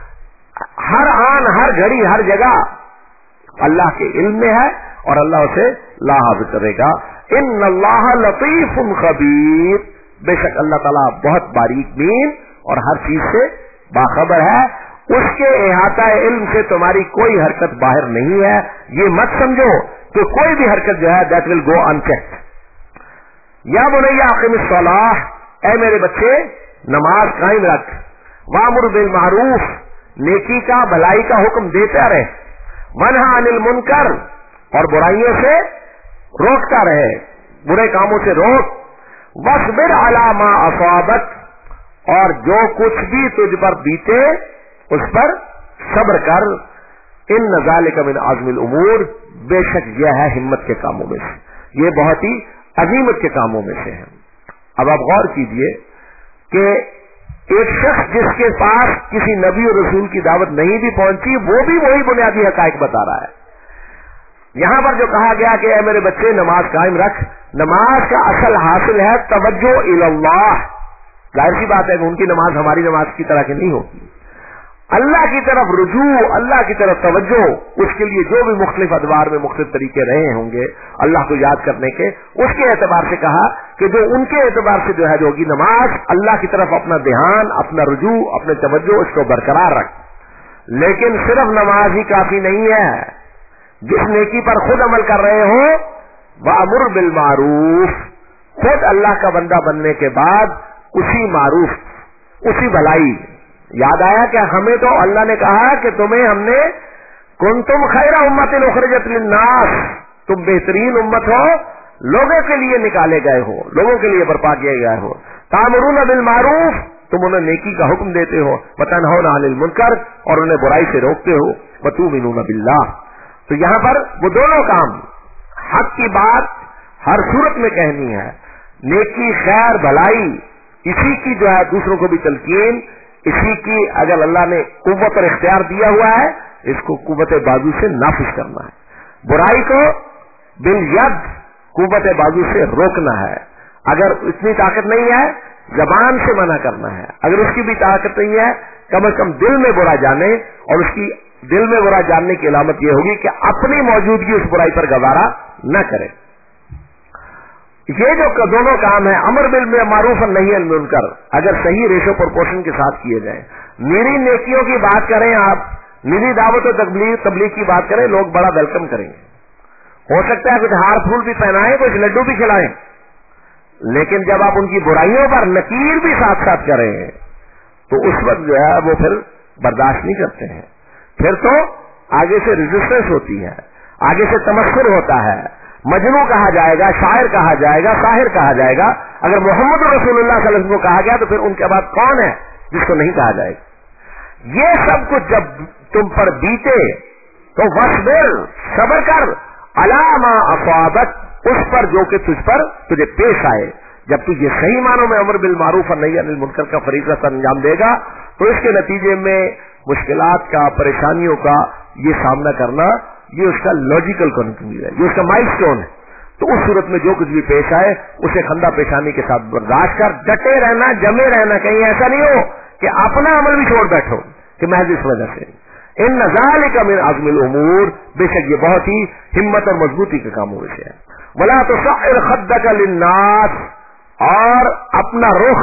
हर आन, हर घड़ी, हर जगह अल्लाह के इल्म में है और अल्लाह उसे ला हाजिर करेगा। इन्नल्लाह लतीफुन खबीर, बेशक अल्लाह ताला बहुत बारीक बीन और हर चीज से बाखबर है। उसके इहाता इल्म से तुम्हारी कोई हरकत बाहर नहीं है। ये मत समझो कि कोई भी हरकत जो है दैट विल गो अनचेक्ड। या बुनैया अक़िमिस सलाह, ऐ मेरे बच्चे नमाज कायम रख, वामुर बिल मारूफ, नेकी का भलाई का हुक्म देता रहे, वन्हा अनिल मुनकर, और बुराइयों से रोकता रहे, बुरे कामों से रोक, वस्बिर अला मा असाबक, और जो कुछ भी तुझ पर बीते उस पर सब्र कर। इन नज़ालिक मिन आज़मिल उमूर, बेशक यह है हिम्मत के कामों में से, ये बहुत ही अजीमत के कामों में से है। अब आप गौर कीजिए कि एक शख्स जिसके पास किसी नबी और रसूल की दावत नहीं भी पहुंची, वो भी वही बुनियादी हकायक बता रहा है। यहां पर जो कहा गया कि ऐ मेरे बच्चे नमाज कायम रख, नमाज का असल हासिल है तवज्जो इल्लाह। जाहिर सी बात है कि उनकी नमाज हमारी नमाज की तरह की नहीं होगी। अल्लाह की तरफ रुजू, अल्लाह की तरफ तवज्जो, उसके लिए जो भी मुख्तलिफ अदवार में मुख्तलिफ तरीके रहे होंगे अल्लाह को याद करने के, उसके एतबार से कहा कि जो उनके एतबार से जो है जो होगी नमाज, अल्लाह की तरफ अपना ध्यान, अपना रुजू, अपने तवज्जो, उसको बरकरार रख। لیکن صرف نماز ہی کافی نہیں ہے. جس نیکی پر خود عمل کر رہے ہو وَأَمُرْ بِالْمَعْرُوفِ، خود اللہ کا بندہ بننے کے بعد اسی معروف، اسی بھلائی. یاد آیا کہ ہمیں تو اللہ نے کہا کہ تمہیں ہم نے کنتم خیر امت اخرجت للناس، تم بہترین امت ہو، لوگوں کے لیے نکالے گئے ہو، لوگوں کے لیے برپا کیے گئے ہو. تامرون بالمعروف، تم انہیں نیکی کا حکم دیتے ہو، وتنہون عن المنکر، اور انہیں برائی سے روکتے ہو، وتؤمنون باللہ. تو یہاں پر وہ دونوں کام، حق کی بات ہر صورت میں کہنی ہے، نیکی خیر بھلائی، اسی کی جو ہے دوسروں کو بھی تلقین، اسی کی اگر اللہ نے قوت اور اختیار دیا ہوا ہے اس کو قوت بازو سے نافذ کرنا ہے. برائی کو بالید قوت بازو سے روکنا ہے. اگر اتنی طاقت نہیں ہے زبان سے منع کرنا ہے. اگر اس کی بھی طاقت نہیں ہے کم از کم دل میں برا جانے، اور اس کی دل میں برا جاننے کی علامت یہ ہوگی کہ اپنی موجودگی اس برائی پر گوارا نہ کرے. یہ جو دونوں کام ہیں امر بالمعروف اور نہی عن المنکر، اگر صحیح ریشو پرپورشن کے ساتھ کیے جائیں، میری نیکیوں کی بات کریں، آپ میری دعوت و تبلیغ تبلیغ کی بات کریں، لوگ بڑا ویلکم کریں گے. ہو سکتا ہے کچھ ہار پھول بھی پہنائیں، کچھ لڈو بھی کھلائیں، لیکن جب آپ ان کی برائیوں پر نکیر بھی ساتھ ساتھ کریں تو اس وقت جو ہے وہ پھر برداشت نہیں کرتے ہیں. پھر تو آگے سے ریزسٹنس ہوتی ہے، آگے سے تمسخر ہوتا ہے، مجنوں کہا جائے گا، شاعر کہا جائے گا، ساحر کہا جائے گا. اگر محمد رسول اللہ صلی اللہ علیہ وسلم کو کہا گیا تو پھر ان کے بعد کون ہے جس کو نہیں کہا جائے گا. یہ سب کچھ جب تم پر بیتے تو وصبر، صبر کر، علی ما اصابک، اس پر جو کہ تجھ پر تجھے پیش آئے. جب تو یہ صحیح معنوں میں امر بالمعروف اور نہی عن المنکر کا فریضہ انجام دے گا تو اس کے نتیجے میں مشکلات کا، پریشانیوں کا یہ سامنا کرنا، یہ اس کا لاجیکل کنکلوژن ہے، یہ اس کا مائل سٹون ہے. تو اس صورت میں جو کچھ بھی پیش آئے اسے خندہ پیشانی کے ساتھ برداشت کر، ڈٹے رہنا، جمے رہنا. کہیں ایسا نہیں ہو کہ اپنا عمل بھی چھوڑ بیٹھو کہ محض اس وجہ سے. ان ذالک من عزم الامور، بے شک یہ بہت ہی ہمت اور مضبوطی کے کاموں میں سے ہے. ولا تصعر خدک للناس، اور اپنا رخ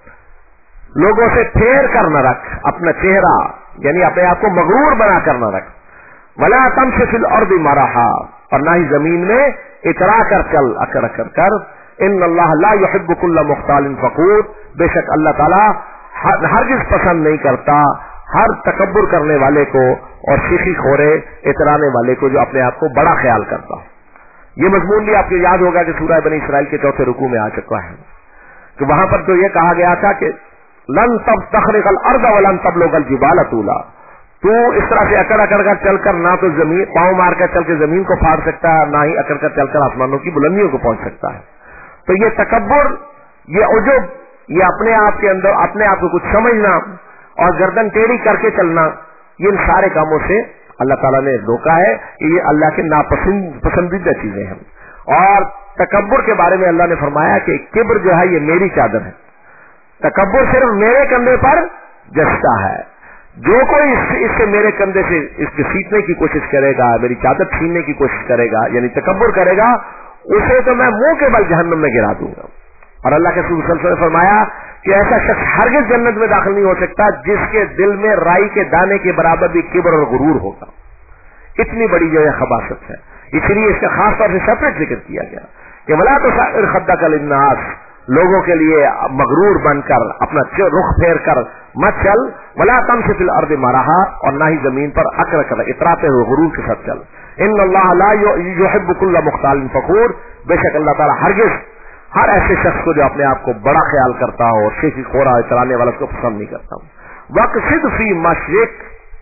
لوگوں سے پھیر کر نہ رکھ، اپنا چہرہ یعنی اپنے آپ کو مغرور بنا کر نہ رکھ. ولا تمشی فی الارض مرحا، اور نہ ہی زمین میں اترا کر چل، اکڑ کر کر. ان اللہ لا يحب كل مختال فخور، بے شک اللہ تعالی ہرگز پسند نہیں کرتا ہر تکبر کرنے والے کو اور شیخی خورے اترانے والے کو جو اپنے آپ کو بڑا خیال کرتا. یہ مضمون بھی آپ کو یاد ہوگا کہ سورہ بنی اسرائیل کے چوتھے رکوع میں آ چکا ہے کہ وہاں پر تو یہ کہا گیا تھا کہ لن تب تخرق الارض ولن تبلغ الجبال طولا، تو اس طرح سے اکڑ اکڑ کر چل کر نہ تو زمین پاؤں مار کر چل کے زمین کو پھاڑ سکتا ہے، نہ ہی اکڑ کر چل کر آسمانوں کی بلندیوں کو پہنچ سکتا ہے. تو یہ تکبر، یہ عجب، یہ اپنے آپ کے اندر اپنے آپ کو کچھ سمجھنا اور گردن ٹیڑھی کر کے چلنا، یہ ان سارے کاموں سے اللہ تعالیٰ نے روکا ہے کہ یہ اللہ کے ناپسند پسندیدہ چیزیں ہیں. اور تکبر کے بارے میں اللہ نے فرمایا کہ کبر جو ہے یہ میری چادر ہے، تکبر صرف میرے کندھے پر جستا ہے. جو کوئی اس, اس سے میرے کندھے سے اس کے سیٹنے کی کوشش کرے گا، میری چادر چھیننے کی کوشش کرے گا، یعنی تکبر کرے گا، اسے تو میں منہ کے بل جہنم میں گرا دوں گا. اور اللہ کے رسول صلی اللہ علیہ وسلم نے فرمایا کہ ایسا شخص ہرگز جنت میں داخل نہیں ہو سکتا جس کے دل میں رائی کے دانے کے برابر بھی کبر اور غرور ہوگا. اتنی بڑی جو ہے خباثت ہے، اس لیے اس کا خاص طور سے سیپریٹ ذکر کیا گیا کہ ولا تصعر خدک للناس، لوگوں کے لیے مغرور بن کر اپنا رخ پھیر کر مت چل. ولا تمشی فی الارض مرحا، اور نہ ہی زمین پر اکڑ کر اتراتے ہوئے غرور کے ساتھ چل. ان اللہ لا يحب كل مختال فخور، بے شک اللہ تعالیٰ ہرگز ہر ایسے شخص کو جو اپنے آپ کو بڑا خیال کرتا ہو اور شیخی خورا اترانے والا اس کو پسند نہیں کرتا. وقصد فی مشرق،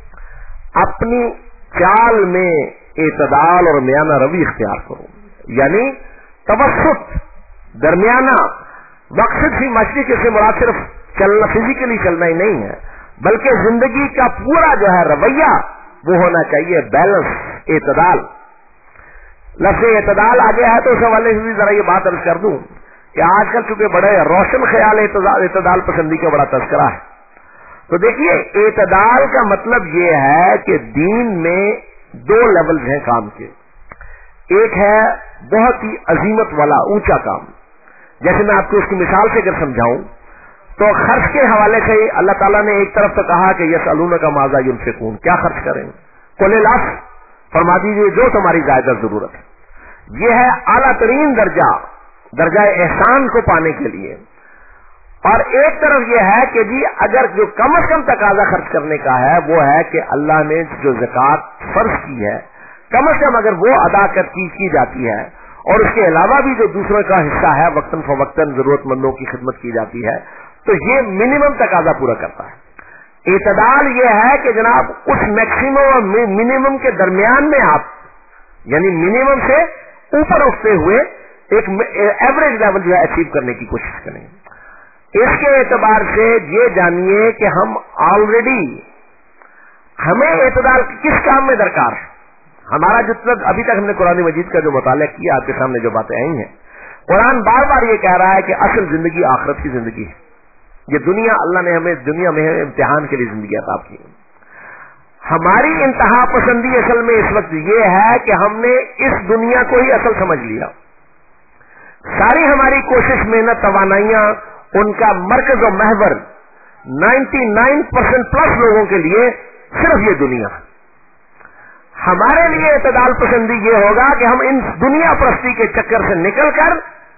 اپنی چال میں اعتدال اور میانہ روی اختیار کرو، یعنی توسط، درمیانہ. مقصد فی مشرق سے مراد صرف چلنا، فزیکلی چلنا ہی نہیں ہے، بلکہ زندگی کا پورا جو ہے رویہ وہ ہونا چاہیے بیلنس، اعتدال. لفظ اعتدال آگے ہے تو اس حوالے سے بھی ذرا یہ بات عرض کر دوں کہ آج کل چونکہ بڑے روشن خیال اعتدال, اعتدال پسندی کا بڑا تذکرہ ہے. تو دیکھیے اعتدال کا مطلب یہ ہے کہ دین میں دو لیولز ہیں کام کے. ایک ہے بہت ہی عظیمت والا اونچا کام، جیسے میں آپ کو اس کی مثال سے اگر سمجھاؤں تو خرچ کے حوالے سے اللہ تعالیٰ نے ایک طرف تو کہا کہ یسألونک ماذا ینفقون، کیا خرچ کریں، قل العفو، فرما دیجیے جو تمہاری زیادہ ضرورت ہے۔ یہ ہے اعلیٰ ترین درجہ، درجہ احسان کو پانے کے لیے۔ اور ایک طرف یہ ہے کہ جی اگر جو کم از کم تقاضا خرچ کرنے کا ہے وہ ہے کہ اللہ نے جو زکوٰۃ فرض کی ہے کم از کم اگر وہ ادا کر کی, کی جاتی ہے، اور اس کے علاوہ بھی جو دوسروں کا حصہ ہے وقتاً فوقتاً ضرورت مندوں کی خدمت کی جاتی ہے، تو یہ منیمم تقاضا پورا کرتا ہے۔ اعتدال یہ ہے کہ جناب اس میکسیمم اور منیمم کے درمیان میں آپ یعنی منیمم سے اوپر اٹھتے ہوئے ایک ایوریج لیول جو ہے اچیو کرنے کی کوشش کریں۔ اس کے اعتبار سے یہ جانیے کہ ہم آلریڈی ہمیں اعتدال کس کام میں درکار ہے۔ ہمارا جتنا ابھی تک ہم نے قرآن مجید کا جو مطالعہ کیا، آپ کے سامنے جو باتیں آئی ہیں، قرآن بار بار یہ کہہ رہا ہے کہ اصل زندگی آخرت کی زندگی ہے۔ یہ دنیا اللہ نے ہمیں دنیا میں امتحان کے لیے زندگی عطا کی۔ ہماری انتہا پسندی اصل میں اس وقت یہ ہے کہ ہم نے اس دنیا کو ہی اصل سمجھ لیا۔ ساری ہماری کوشش، محنت، توانائیاں، ان کا مرکز و محور نائنٹی نائن پرسینٹ پلس لوگوں کے لیے صرف یہ دنیا۔ ہمارے لیے اعتدال پسندی یہ ہوگا کہ ہم ان دنیا پرستی کے چکر سے نکل کر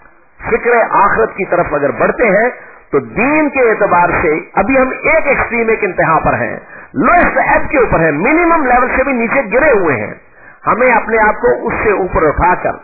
فکر آخرت کی طرف اگر بڑھتے ہیں تو دین کے اعتبار سے ابھی ہم ایک ایکسٹریم ایک انتہا پر ہیں، لوئسٹ ایج کے اوپر ہیں، منیمم لیول سے بھی نیچے گرے ہوئے ہیں۔ ہمیں اپنے آپ کو اس سے اوپر اٹھا کر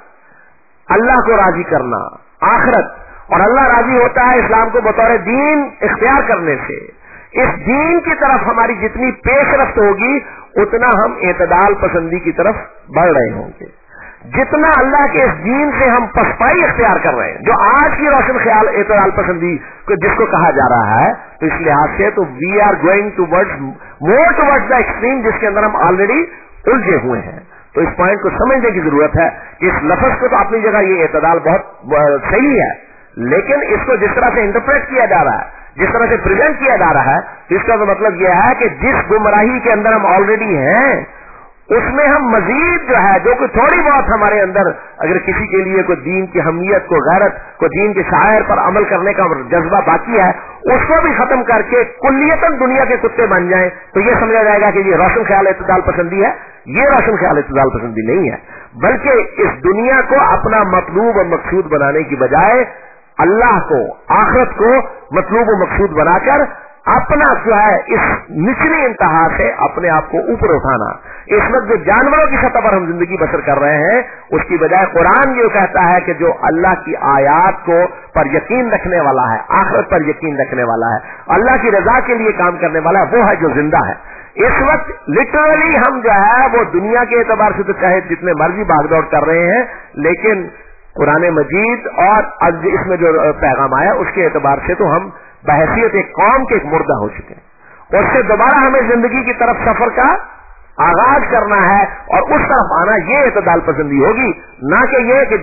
اللہ کو راضی کرنا، آخرت، اور اللہ راضی ہوتا ہے اسلام کو بطور دین اختیار کرنے سے۔ اس دین کی طرف ہماری جتنی پیش رفت ہوگی اتنا ہم اعتدال پسندی کی طرف بڑھ رہے ہوں گے۔ جتنا اللہ کے اس دین سے ہم پسپائی اختیار کر رہے ہیں، جو آج کی روشن خیال اعتدال پسندی کو جس کو کہا جا رہا ہے، تو اس لحاظ سے تو we are going toward more toward the extreme, جس کے اندر ہم آلریڈی الجھے ہوئے ہیں۔ تو اس پوائنٹ کو سمجھنے کی ضرورت ہے کہ اس لفظ کو تو اپنی جگہ یہ اعتدال بہت صحیح ہے، لیکن اس کو جس طرح سے انٹرپریٹ کیا جا رہا ہے، جس طرح سے پریزنٹ کیا جا رہا ہے، اس کا تو مطلب یہ ہے کہ جس گمراہی کے اندر ہم آلریڈی ہیں اس میں ہم مزید جو ہے جو کوئی تھوڑی بہت ہمارے اندر اگر کسی کے لیے کوئی دین کی اہمیت کو، غیرت کو، دین کے شاعر پر عمل کرنے کا جذبہ باقی ہے، اس کو بھی ختم کر کے کلیتاً دنیا کے کتے بن جائیں تو یہ سمجھا جائے گا کہ یہ روشن خیال اعتدال پسندی ہے۔ یہ روشن خیال اعتدال پسندی نہیں ہے، بلکہ اس دنیا کو اپنا مطلوب اور مقصود بنانے کی بجائے اللہ کو، آخرت کو مطلوب و مقصود بنا کر اپنا جو ہے اس نچلی انتہا سے اپنے آپ کو اوپر اٹھانا۔ اس وقت جو جانوروں کی سطح پر ہم زندگی بسر کر رہے ہیں اس کی بجائے قرآن یہ کہتا ہے کہ جو اللہ کی آیات کو پر یقین رکھنے والا ہے، آخرت پر یقین رکھنے والا ہے، اللہ کی رضا کے لیے کام کرنے والا ہے، وہ ہے جو زندہ ہے۔ اس وقت لٹرلی ہم جو ہے وہ دنیا کے اعتبار سے تو چاہے جتنے مرضی بھاگ دوڑ کر رہے ہیں، لیکن قرآن مجید اور اس میں جو پیغام آیا اس کے اعتبار سے تو ہم بحیثیت ایک قوم کے ایک مردہ ہو چکے ہیں، اور اس سے دوبارہ ہمیں زندگی کی طرف سفر کا آغاز کرنا ہے اور اس طرف آنا، یہ اعتدال پسندی ہوگی، نہ کہ یہ کہ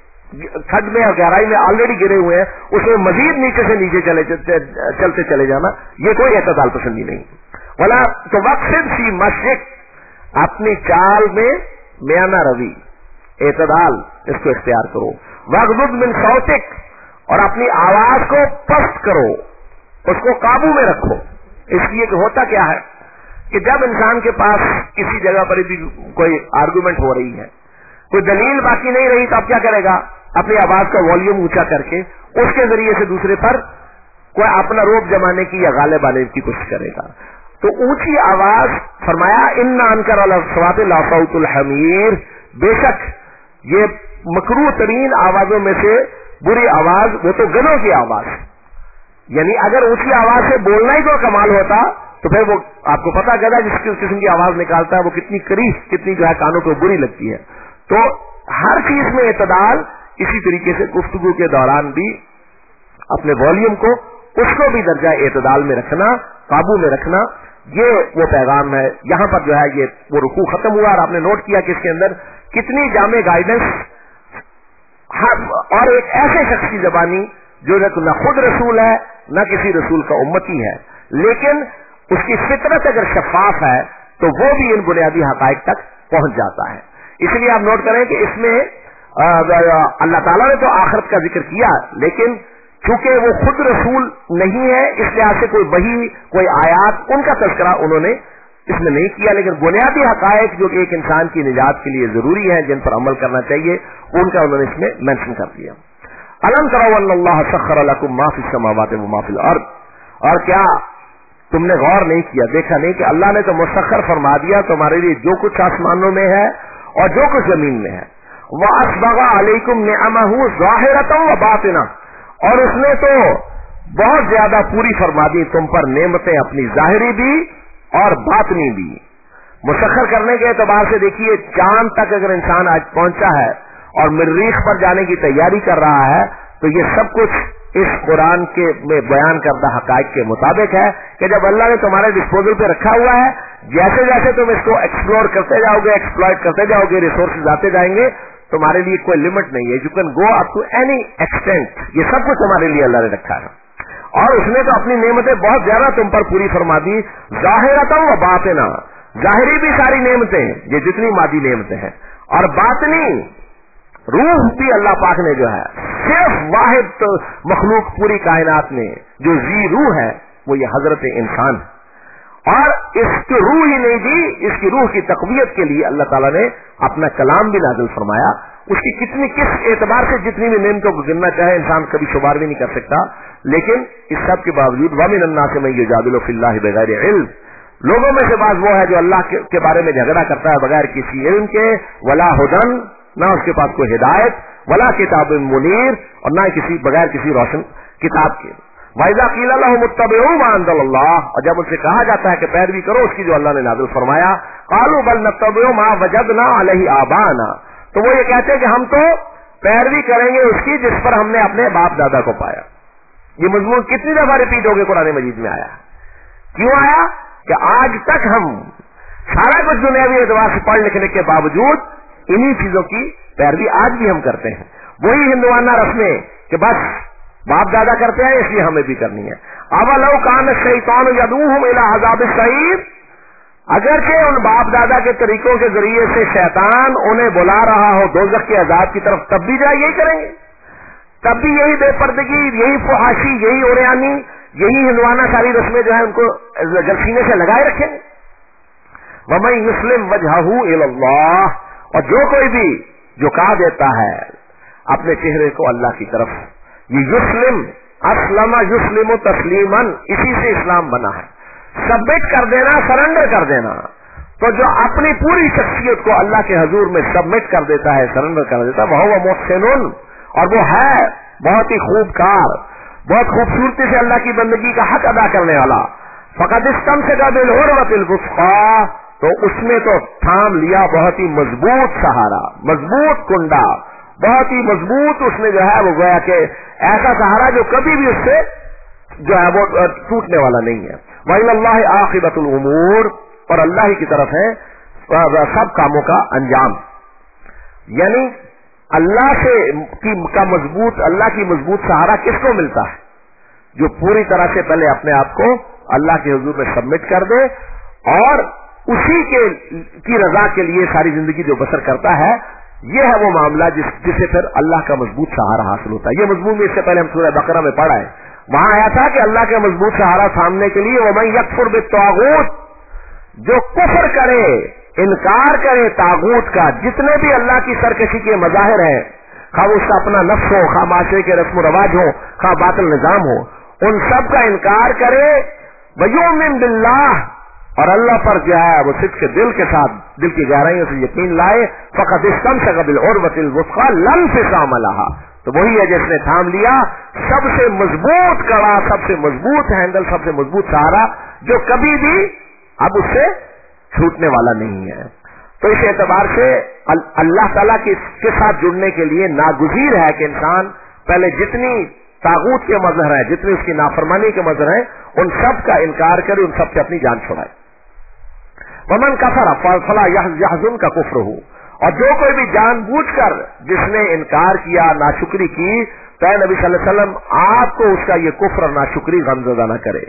جس کھڈ میں اور گہرائی میں آلریڈی گرے ہوئے ہیں اس میں مزید نیچے سے نیچے چلے چلتے چلے جانا، یہ کوئی اعتدال پسندی نہیں۔ بولا تو وقصد فی مشرق، اپنی چال میں میانہ روی، اعتدال اس کو اختیار کرو۔ وغضض من صوتک، اور اپنی آواز کو پست کرو، اس کو قابو میں رکھو۔ اس لیے کہ ہوتا کیا ہے کہ جب انسان کے پاس کسی جگہ پر بھی کوئی آرگومنٹ ہو رہی ہے، کوئی دلیل باقی نہیں رہی، تو اب کیا کرے گا؟ اپنی آواز کا والیوم اونچا کر کے اس کے ذریعے سے دوسرے پر کوئی اپنا روب جمانے کی یا غالب آنے کی کوشش کرے گا۔ تو اونچی آواز، فرمایا ان انکر الاصوات لصوت الحمیر، بے شک یہ مکروہ ترین آوازوں میں سے بری آواز وہ تو گدھوں کی آواز، یعنی اگر اونچی آواز سے بولنا ہی کوئی کمال ہوتا تو پھر وہ آپ کو پتا گدھا جس قسم کی آواز نکالتا ہے وہ کتنی قریب، کتنی جو ہے کانوں کو بری لگتی ہے۔ تو ہر چیز میں اعتدال، اسی طریقے سے گفتگو کے دوران بھی اپنے والیوم کو، اس کو بھی درجہ اعتدال میں رکھنا، قابو میں رکھنا، یہ وہ پیغام ہے۔ یہاں پر جو ہے یہ وہ رکوع ختم ہوا اور آپ نے نوٹ کیا کہ اس کے اندر کتنی جامع گائیڈنس، اور ایک ایسے شخص کی زبانی جو نہ خود رسول ہے نہ کسی رسول کا امتی ہے، لیکن اس کی فطرت اگر شفاف ہے تو وہ بھی ان بنیادی حقائق تک پہنچ جاتا ہے۔ اس لیے آپ نوٹ کریں کہ اس میں اللہ تعالیٰ نے تو آخرت کا ذکر کیا، لیکن چونکہ وہ خود رسول نہیں ہے اس لحاظ سے کوئی وحی کوئی آیات ان کا تذکرہ انہوں نے اس میں نہیں کیا، لیکن بنیادی حقائق جو کہ ایک انسان کی نجات کے لیے ضروری ہیں جن پر عمل کرنا چاہیے ان کا انہوں نے اس میں مینشن کر دیا. الم تروا ان اللہ سخر لکم ما فی السماوات و ما فی الارض، اور کیا تم نے غور نہیں کیا، دیکھا نہیں کہ اللہ نے تو مسخر فرما دیا تمہارے لیے جو کچھ آسمانوں میں ہے اور جو کچھ زمین میں ہے. وَأَسْبَغَ عَلَيْكُمْ نِعَمَهُ ظَاهِرَةً وَبَاطِنَةً، اور اس نے تو بہت زیادہ پوری فرما دی تم پر نعمتیں اپنی ظاہری بھی اور باطنی بھی. مسخر کرنے کے اعتبار سے دیکھیے چاند تک اگر انسان آج پہنچا ہے اور مریخ پر جانے کی تیاری کر رہا ہے تو یہ سب کچھ اس قرآن کے میں بیان کردہ حقائق کے مطابق ہے کہ جب اللہ نے تمہارے ڈسپوزل پہ رکھا ہوا ہے، جیسے جیسے تم اس کو ایکسپلور کرتے جاؤ گے، ایکسپلائٹ کرتے جاؤ گے، ریسورسز آتے جائیں گے، تمہارے لیے کوئی لمٹ نہیں ہے. You can go up to any extent. یہ سب کچھ تمہارے لیے اللہ نے رکھا ہے اور اس نے تو اپنی نعمتیں بہت زیادہ تم پر پوری فرما دی. ظاہرۃ و باطنہ، ظاہری بھی ساری نعمتیں یہ جتنی مادی نعمتیں ہیں، اور باطنی روح بھی اللہ پاک نے جو ہے صرف واحد مخلوق پوری کائنات میں جو ذی روح ہے وہ یہ حضرت انسان ہے. اور اس کی روح ہی نہیں دی، اس کی روح کی تقویت کے لیے اللہ تعالیٰ نے اپنا کلام بھی نازل فرمایا. اس کی کتنی کس اعتبار سے جتنی بھی نعمتوں کو گننا چاہے انسان کبھی شمار بھی نہیں کر سکتا. لیکن اس سب کے باوجود وَمِنَ النَّاسِ مَن يُجَادِلُ فِي اللَّهِ بِغَيْرِ عِلْمٍ، لوگوں میں سے بعض وہ ہے جو اللہ کے بارے میں جھگڑا کرتا ہے بغیر کسی علم کے. وَلَا هُدًى، نہ اس کے پاس کوئی ہدایت، وَلَا كِتَابٌ مُنِيرٌ، اور نہ کسی بغیر کسی روشن کتاب کے. وَإِذَا قِيلَ لَهُمُ اتَّبِعُوا مَا أَنزَلَ اللَّهُ، اور جب ان سے کہا جاتا ہے کہ پیروی کرو اس کی جو اللہ نے نازل فرمایا، قَالُوا بَلْ نَتَّبِعُ مَا وَجَدْنَا عَلَيْهِ آبَاءَنَا، تو وہ یہ کہتے ہیں کہ ہم تو پیروی کریں گے اس کی جس پر ہم نے اپنے باپ دادا کو پایا. یہ مضمون کتنی دفعہ ریپیٹ ہو گئے قرآن مجید میں آیا. کیوں آیا؟ کہ آج تک ہم سارا کچھ دنیاوی اعتبار سے پڑھ لکھنے کے باوجود انہی چیزوں کی پیروی آج بھی ہم کرتے ہیں. وہی ہندوانہ رسمیں کہ بس باپ دادا کرتے ہیں اس لیے ہمیں بھی کرنی ہے. اولو کان الشیطان یدعوہم الی عذاب السعیر، اگرچہ ان باپ دادا کے طریقوں کے ذریعے سے شیطان انہیں بلا رہا ہو دوزخ کے عذاب کی طرف، تب بھی جائے یہی کریں گے، تب بھی یہی بے پردگی، یہی فحاشی، یہی اوریانی، یہی ہندوانہ ساری رسمیں جو ہے ان کو گرسینے سے لگائے رکھیں گے. وَمَن يُسْلِمْ وَجْهَهُ إِلَى اللَّهِ، اور جو کوئی بھی جھکا دیتا ہے اپنے چہرے کو اللہ کی طرف، یہ یسلم اسلم یسلم تسلیمن، اسی سے اسلام بنا ہے، سبمٹ کر دینا، سرنڈر کر دینا. تو جو اپنی پوری شخصیت کو اللہ کے حضور میں سبمٹ کر دیتا ہے، سرنڈر کر دیتا ہے، وہ محسن، اور وہ ہے بہت ہی خوب کار، بہت خوبصورتی سے اللہ کی بندگی کا حق ادا کرنے والا. فقد استمسک بالعروۃ الوثقی، تو اس نے تو تھام لیا بہت ہی مضبوط سہارا، مضبوط کنڈا، بہت ہی مضبوط اس نے جو ہے وہ گویا کہ ایسا سہارا جو کبھی بھی اس سے جو ہے وہ ٹوٹنے والا نہیں ہے. وَإِلَى اللَّهِ عَاقِبَةُ الْأُمُورِ، اور اللہ ہی کی طرف ہے سب کاموں کا انجام. یعنی اللہ سے کی کا مضبوط اللہ کی مضبوط سہارا کس کو ملتا ہے؟ جو پوری طرح سے پہلے اپنے آپ کو اللہ کے حضور میں سبمٹ کر دے اور اسی کے کی رضا کے لیے ساری زندگی جو بسر کرتا ہے. یہ ہے وہ معاملہ جس جسے پھر اللہ کا مضبوط سہارا حاصل ہوتا ہے. یہ مضمون اس سے پہلے ہم سورہ بقرہ میں پڑھا ہے، وہاں آیا تھا کہ اللہ کے مضبوط سہارا تھامنے کے لیے وَمَن يَكْفُرْ بِالطَّاغُوتِ، جو کفر کرے، انکار کرے تاغوت کا، جتنے بھی اللہ کی سرکشی کے مظاہر ہیں، خواہ اس کا اپنا نفس ہو، خواہ معاشرے کے رسم و رواج ہو، خواہ باطل نظام ہو، ان سب کا انکار کرے. وَيُؤْمِن بِاللَّهِ، اور اللہ پر جو ہے وہ صدق کے دل کے ساتھ دل کی گہرائیوں سے یقین لائے. فقد استمسک بالعروۃ الوثقی لا انفصام لها، تو وہی ہے جس نے تھام لیا سب سے مضبوط کڑا، سب سے مضبوط ہینڈل، سب سے مضبوط سہارا جو کبھی بھی اب اس سے چھوٹنے والا نہیں ہے. تو اس اعتبار سے اللہ تعالیٰ کے ساتھ جڑنے کے لیے ناگزیر ہے کہ انسان پہلے جتنی طاغوت کے مظہر ہیں، جتنی اس کی نافرمانی کے مظہر ہیں، ان سب کا انکار کرے، ان سب سے اپنی جان چھڑائے. ومن کفر فلا یحزن کا کفر ہو، اور جو کوئی بھی جان بوجھ کر جس نے انکار کیا، ناشکری کی، تو نبی صلی اللہ علیہ وسلم آپ کو اس کا یہ کفر اور ناشکری غمزدہ نہ کرے.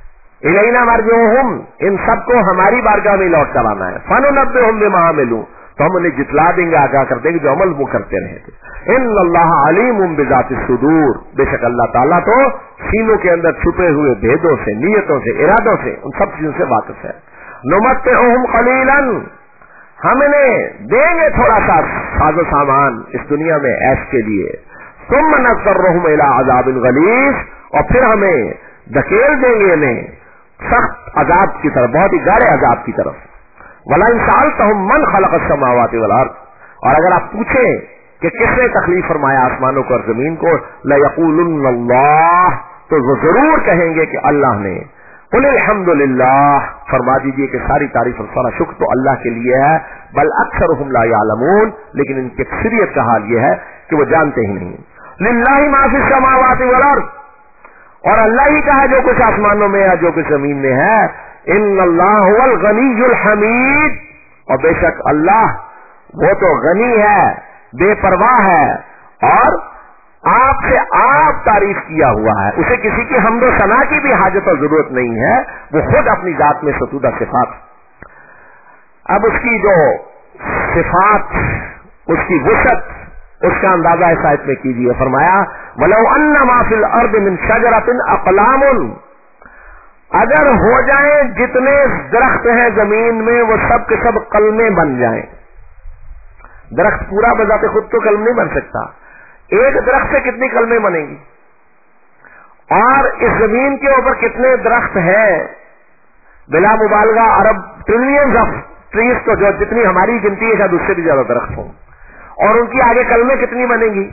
الینا مرجعہم، ان سب کو ہماری بارگاہ میں لوٹ کر آنا ہے. فننبئہم بما عملوا، तो हम उन्हें जितला देंगे, आगाह कर देंगे जो अमल वो करते रहे थे। इन्न अल्लाह अलीमुम बिज़ाति सुदूर, बेशक अल्लाह ताला तो सीनों के अंदर छुपे हुए भेदों से, नियतों से, इरादों से, उन सब चीजों से वाकिफ है। नुमत्तिउहुम कलीलन, हम इन्हें देंगे थोड़ा सा साजो सामान इस दुनिया में ऐश के लिए, सुम्मा नज़्ज़रुहुम इला अज़ाबिन गलीज़, और फिर हमें धकेल देंगे इन्हें सख्त अजाब की तरफ, बहुत ही गाढ़े अजाब की तरफ। वला इन सअल्तहुम मन खलक़स समावाति वल अर्द, और अगर आप पूछें कि किसने तकलीफ फरमाया आसमानों को और जमीन को, लयक़ूलुन्न अल्लाह, तो वो जरूर कहेंगे कि अल्लाह ने। कुल अल्हम्दुलिल्लाह, फरमा दीजिए कि सारी तारीफ और सारा शुक्र तो अल्लाह के लिए है। बल अक्सरुहुम ला यालमून, लेकिन इनकी अक्सरियत का हाल यह है कि वो जानते ही नहीं। लिल्लाहि मा फिस समावाति वल अर्द, और अल्लाह ही का है जो कुछ आसमानों में है, जो कुछ जमीन में है। इन्नल्लाह हुवल गनियुल हमीद, और बेशक अल्लाह वो तो गनी है, बेपरवाह है, और आपसे आप तारीफ किया हुआ है, उसे किसी की हम्दो सना की भी हाजत और जरूरत नहीं है, वो खुद अपनी जात में सतूदा सिफात। अब उसकी जो सिफात, उसकी वुसअत, उसका अंदाजा इस आयत में कीजिए। फरमाया वलौ अन्ना मा फिल अर्द मिन शजरतिन अक़लामुन, अगर हो जाए जितने दरख्त हैं जमीन में वो सब के सब कलमे बन जाएं। दरख्त पूरा बजाते खुद तो कलम नहीं बन सकता, एक दरख्त से कितनी कलमें बनेंगी, और इस जमीन के ऊपर कितने दरख्त हैं, बिला मुबालगा अरब ट्रिलियंस ऑफ ट्रीज, तो जो जितनी हमारी गिनती है शायद उससे भी ज्यादा दरख्त हों, और उनकी आगे कलमें कितनी बनेंगी।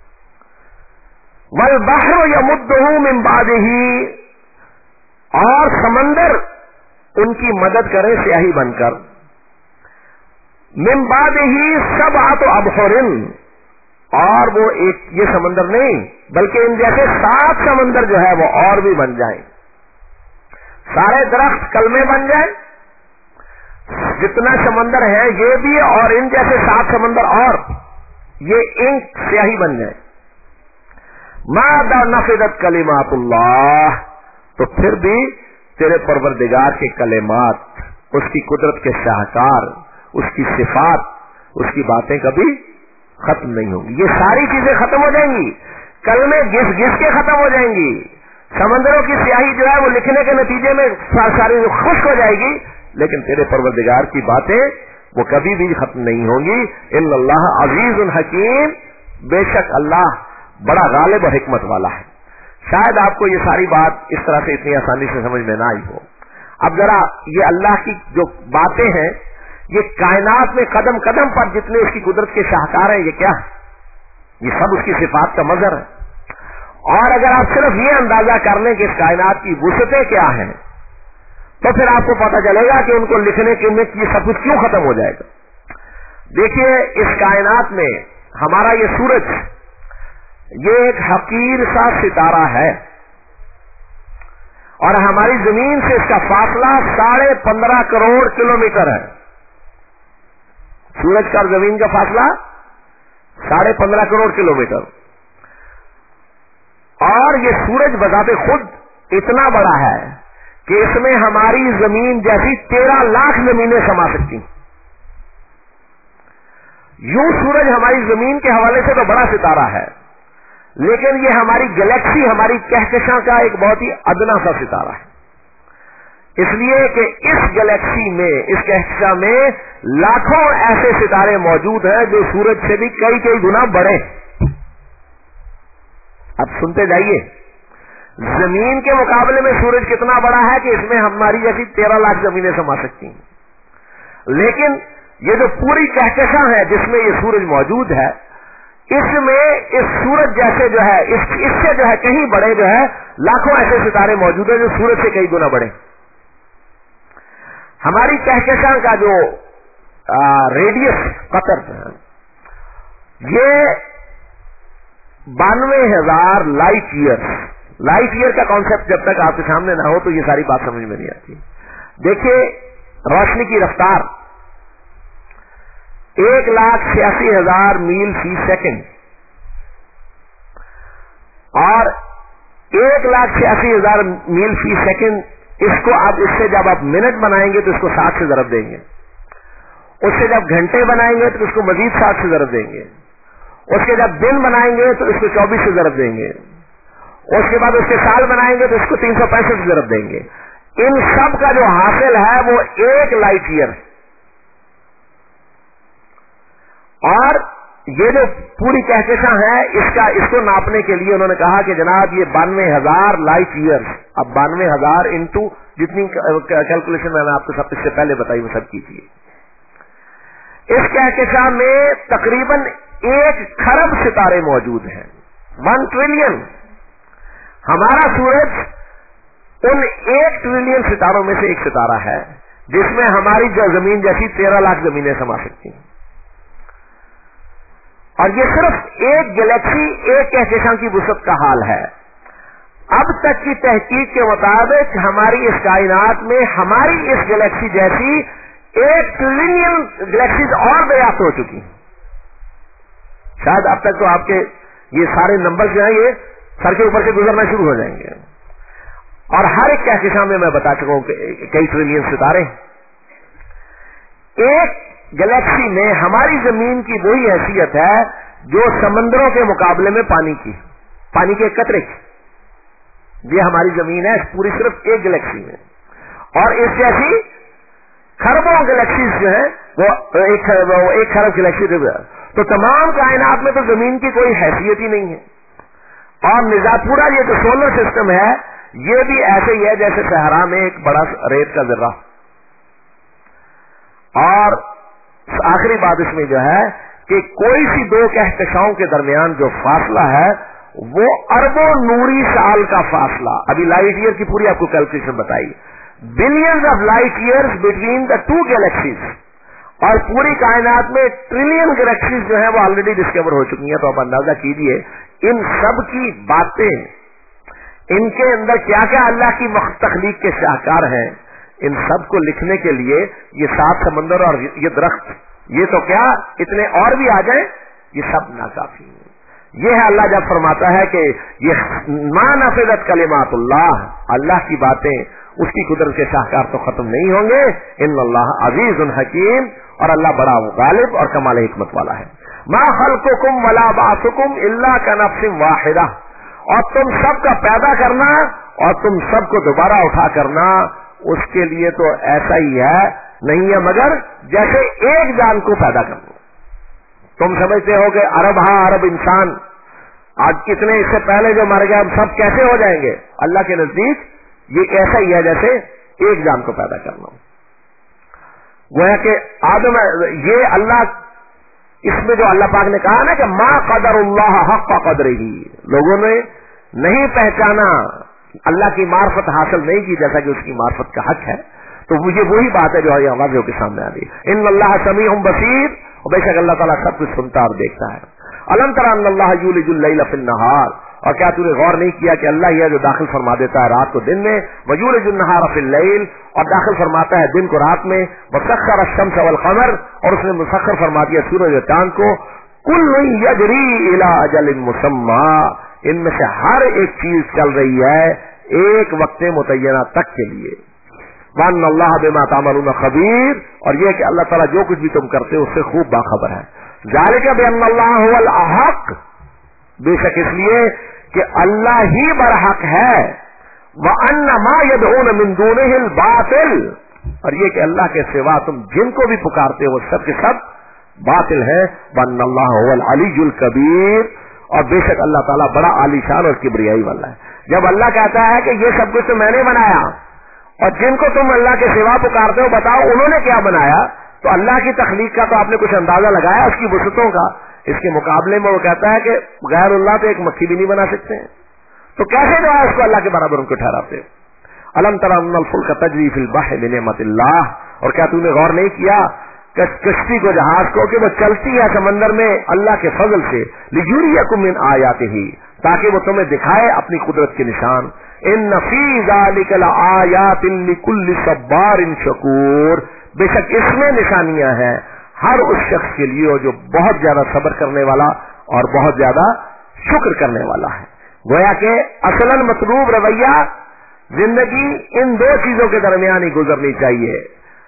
वल बहरु यमुद्दुहु मिन बादिही, और समंदर उनकी मदद करे स्याही बनकर। मिन बादिही सबअतु अबहुरिन, और वो एक ये समंदर नहीं बल्कि इन जैसे सात समंदर जो है वो और भी बन जाएं, सारे दरख्त कलमे बन जाए, जितना समंदर है ये भी, और इन जैसे सात समंदर और ये इंक स्याही बन जाए। मादा नफिदत कलिमातुल्लाह, तो फिर भी तेरे परवरदिगार के कलेमात, उसकी कुदरत के शाहकार, उसकी सिफात, उसकी बातें कभी खत्म नहीं होंगी। ये सारी चीजें खत्म हो जाएंगी, कलमे घिस घिस के खत्म हो जाएंगी, समंदरों की स्याही जो है वो लिखने के नतीजे में सारी खुश्क हो जाएगी, लेकिन तेरे परवरदिगार की बातें वो कभी भी खत्म नहीं होंगी। इन्नल्लाह अजीजुन हकीम, बेशक अल्लाह बड़ा गालिब और हिकमत वाला है। शायद आपको ये सारी बात इस तरह से इतनी आसानी से समझ में ना आई हो। अब जरा ये अल्लाह की जो बातें हैं, ये कायनात में कदम कदम पर जितने उसकी कुदरत के शाहकार हैं, ये क्या है? ये सब उसकी सिफात का मजहर है। और अगर आप सिर्फ ये अंदाजा कर लें कि इस कायनात की वुसअतें क्या हैं, तो फिर आपको पता चलेगा कि उनको लिखने के में ये सब कुछ क्यों खत्म हो जाएगा। देखिए, इस कायनात में हमारा ये सूरज, ये एक हकीर सा सितारा है, और हमारी जमीन से इसका फासला साढ़े पंद्रह करोड़ किलोमीटर है। सूरज का जमीन का फासला साढ़े पंद्रह करोड़ किलोमीटर, और ये सूरज बजाते खुद इतना बड़ा है कि इसमें हमारी जमीन जैसी तेरह लाख जमीनें समा सकती। यूं सूरज हमारी जमीन के हवाले से तो बड़ा सितारा है, लेकिन ये हमारी गैलेक्सी, हमारी कहकशां का एक बहुत ही अदना सा सितारा है। इसलिए कि इस गैलेक्सी में, इस कहकशां में लाखों ऐसे सितारे मौजूद हैं जो सूरज से भी कई कई गुना बड़े। अब सुनते जाइए, जमीन के मुकाबले में सूरज कितना बड़ा है कि इसमें हमारी जैसी तेरह लाख जमीनें समा सकती हैं। लेकिन ये जो पूरी कहकशां है जिसमें ये सूरज मौजूद है, इसमें इस सूरज जैसे जो है, इस, इससे जो है कहीं बड़े जो है लाखों ऐसे सितारे मौजूद हैं जो सूरज से कई गुना बड़े। हमारी कहकशां का जो आ, रेडियस कतर ये बानवे हजार लाइट ईयर। लाइट ईयर का कॉन्सेप्ट जब तक आपके सामने ना हो तो ये सारी बात समझ में नहीं आती। देखिए, रोशनी की रफ्तार एक लाख छियासी हजार मील फी सेकेंड, और एक लाख छियासी हजार मील फी सेकेंड, इसको आप इससे जब आप मिनट बनाएंगे तो इसको सात से जरब देंगे, उसके जब घंटे बनाएंगे तो उसको मजीद सात से ज़रब देंगे, उसके जब दिन बनाएंगे तो इसको चौबीस से ज़रब देंगे, उसके बाद उसके साल बनाएंगे तो इसको तीन सौ पैंसठ से ज़रब देंगे। इन सब का जो हासिल है वो एक लाइट ईयर। और ये जो पूरी कहकशां है इसका इसको नापने के लिए उन्होंने कहा कि जनाब ये बानवे हजार लाइट ईयर्स, अब बानवे हजार इंटू जितनी कैलकुलेशन मैंने आपको सब इससे पहले बताई वो सब कीजिए। इस कहकशां में तकरीबन एक खरब सितारे मौजूद हैं, वन ट्रिलियन। हमारा सूरज उन एक ट्रिलियन सितारों में से एक सितारा है, जिसमें हमारी जो जमीन जैसी तेरह लाख जमीनें समा सकती हैं। और ये सिर्फ एक गैलेक्सी, एक कहकशां की वुसअत का हाल है। अब तक की तहकीक के मुताबिक हमारी इस कायनात में हमारी इस गैलेक्सी जैसी एक ट्रिलियन गैलेक्सीज और दरियाफ्त हो चुकी हैं। शायद अब तक तो आपके ये सारे नंबर जो हैं ये सर के ऊपर से गुजरना शुरू हो जाएंगे। और हर एक कहकशां में मैं बता चुका हूं कि कई ट्रिलियन सितारे। एक गैलेक्सी में हमारी जमीन की वही हैसियत है जो समंदरों के मुकाबले में पानी की, पानी के कतरे की। ये हमारी जमीन है पूरी सिर्फ एक गैलेक्सी में, और इस जैसी खरबों गैलेक्सीज जो है वो एक वो एक खरब गैलेक्सी। तो तमाम कायनात में तो जमीन की कोई हैसियत ही नहीं है। और निजा पूरा ये जो सोलर सिस्टम है ये भी ऐसे ही है जैसे सहरा में एक बड़ा रेत का जर्रा। और आखिरी बात इसमें जो है कि कोई सी दो कहकशाओं के दरमियान जो फासला है वो अरबों नूरी साल का फासला। अभी लाइट ईयर की पूरी आपको कैलकुलेशन बताई, billions of light years between the two galaxies. और पूरी कायनात में ट्रिलियन गैलेक्सीज जो है वो ऑलरेडी डिस्कवर हो चुकी हैं। तो आप अंदाजा कीजिए इन सब की बातें, इनके अंदर क्या क्या अल्लाह की तख्लीक के शाहकार हैं। इन सब को लिखने के लिए ये सात समंदर और ये दरख्त, ये तो क्या इतने और भी आ जाए, ये सब नाकाफी है। ये है अल्लाह जब फरमाता है कि ये मा नफिदत कलिमातुल्लाह, अल्लाह की बातें उसकी कुदरत के शाहकार तो खत्म नहीं होंगे। इन्नल्लाह अजीजुन हकीम, और अल्लाह बड़ा गालिब और कमाल हिकमत वाला है। मा खल्कुकुम वला बासुकुम इल्ला कनफ्सिन वाहिदा, और तुम सबका पैदा करना और तुम सबको दोबारा उठा करना उसके लिए तो ऐसा ही है, नहीं है मगर जैसे एक जान को पैदा करना। तुम समझते हो कि अरब हा अरब इंसान आज कितने इससे पहले जो मर गए हम सब कैसे हो जाएंगे, अल्लाह के नजदीक ये ऐसा ही है जैसे एक जान को पैदा करना। वो है कि आदम, ये अल्लाह, इसमें जो अल्लाह पाक ने कहा ना कि मां कदरुल्लाह हक़्क़ क़द्रिही, लोगों ने नहीं पहचाना, अल्लाह की मार्फत हासिल नहीं की जैसा कि उसकी मार्फत का हक है। तो मुझे वही बात है जो यहाँ वाज़ेह के सामने आ रही है। इन्नल्लाह समीउन बसीर, और बेशक अल्लाह ताला सब कुछ सुनता और देखता है। अलम तरा अन्नल्लाह युलिजुल लैला फिन नहार, और क्या तूने गौर नहीं किया कि अल्लाह यह जो दाखिल फरमा देता है रात को दिन में, वयुलिजुन नहार फिल लैल, और दाखिल फरमाता है दिन को रात में, वसख्खर अश-शम्स वल क़मर, और उसने मुसख्खर फरमा दिया सूरज और चांद को, कुल्लुन यजरी इला अजलिन मुसम्मा, इनमें से हर एक चीज चल रही है एक वक्त मुतय्यना तक के लिए। वअन्न अल्लाह बिमा तामलून खबीर, और यह कि अल्लाह ताला जो कुछ भी तुम करते हो उससे खूब बाखबर है। ज़ालिका बिअन्न अल्लाह हुवल अहक़, बेशक इसलिए कि अल्लाह ही बरहक है, व अन्न मा यदऊन मिन दूनिहिल बातिल, और यह कि अल्लाह के सिवा तुम जिनको भी पुकारते हो वो सब के सब बातिल है। वअन्न अल्लाह हुवल अलीयुल कबीर, और बेशक अल्लाह ताला बड़ा आलीशान और किबरियाई वाला है। जब अल्लाह कहता है कि ये सब कुछ तो मैंने बनाया, और जिनको तुम अल्लाह के सिवा पुकारते हो बताओ उन्होंने क्या बनाया, तो अल्लाह की तख्लीक का तो आपने कुछ अंदाजा लगाया उसकी वसतों का। इसके मुकाबले में वो कहता है कि गैरुल्लाह तो एक मक्खी भी नहीं बना सकते हैं, तो कैसे जो है उसको अल्लाह के बराबर उनको ठहराते हो। अलम तरा अन्नल फुल्क तजरी फिल बहरि बिनिअमतिल्लाह, और क्या तूने गौर नहीं किया कश्ती को, जहाज को, कि वो चलती है समंदर में अल्लाह के फजल से, लियुरियकुम मिन आयातिही, ताकि वो तुम्हें दिखाए अपनी कुदरत के निशान। इन्न फी ज़ालिका लआयातिन लिकुल्लि सब्बारिन शकूर, बेशक इसमें निशानियां हैं हर उस शख्स के लिए जो बहुत ज्यादा सब्र करने वाला और बहुत ज्यादा शुक्र करने वाला है। गोया के असलन मतलूब रवैया जिंदगी इन दो चीजों के दरमियान ही गुजरनी चाहिए,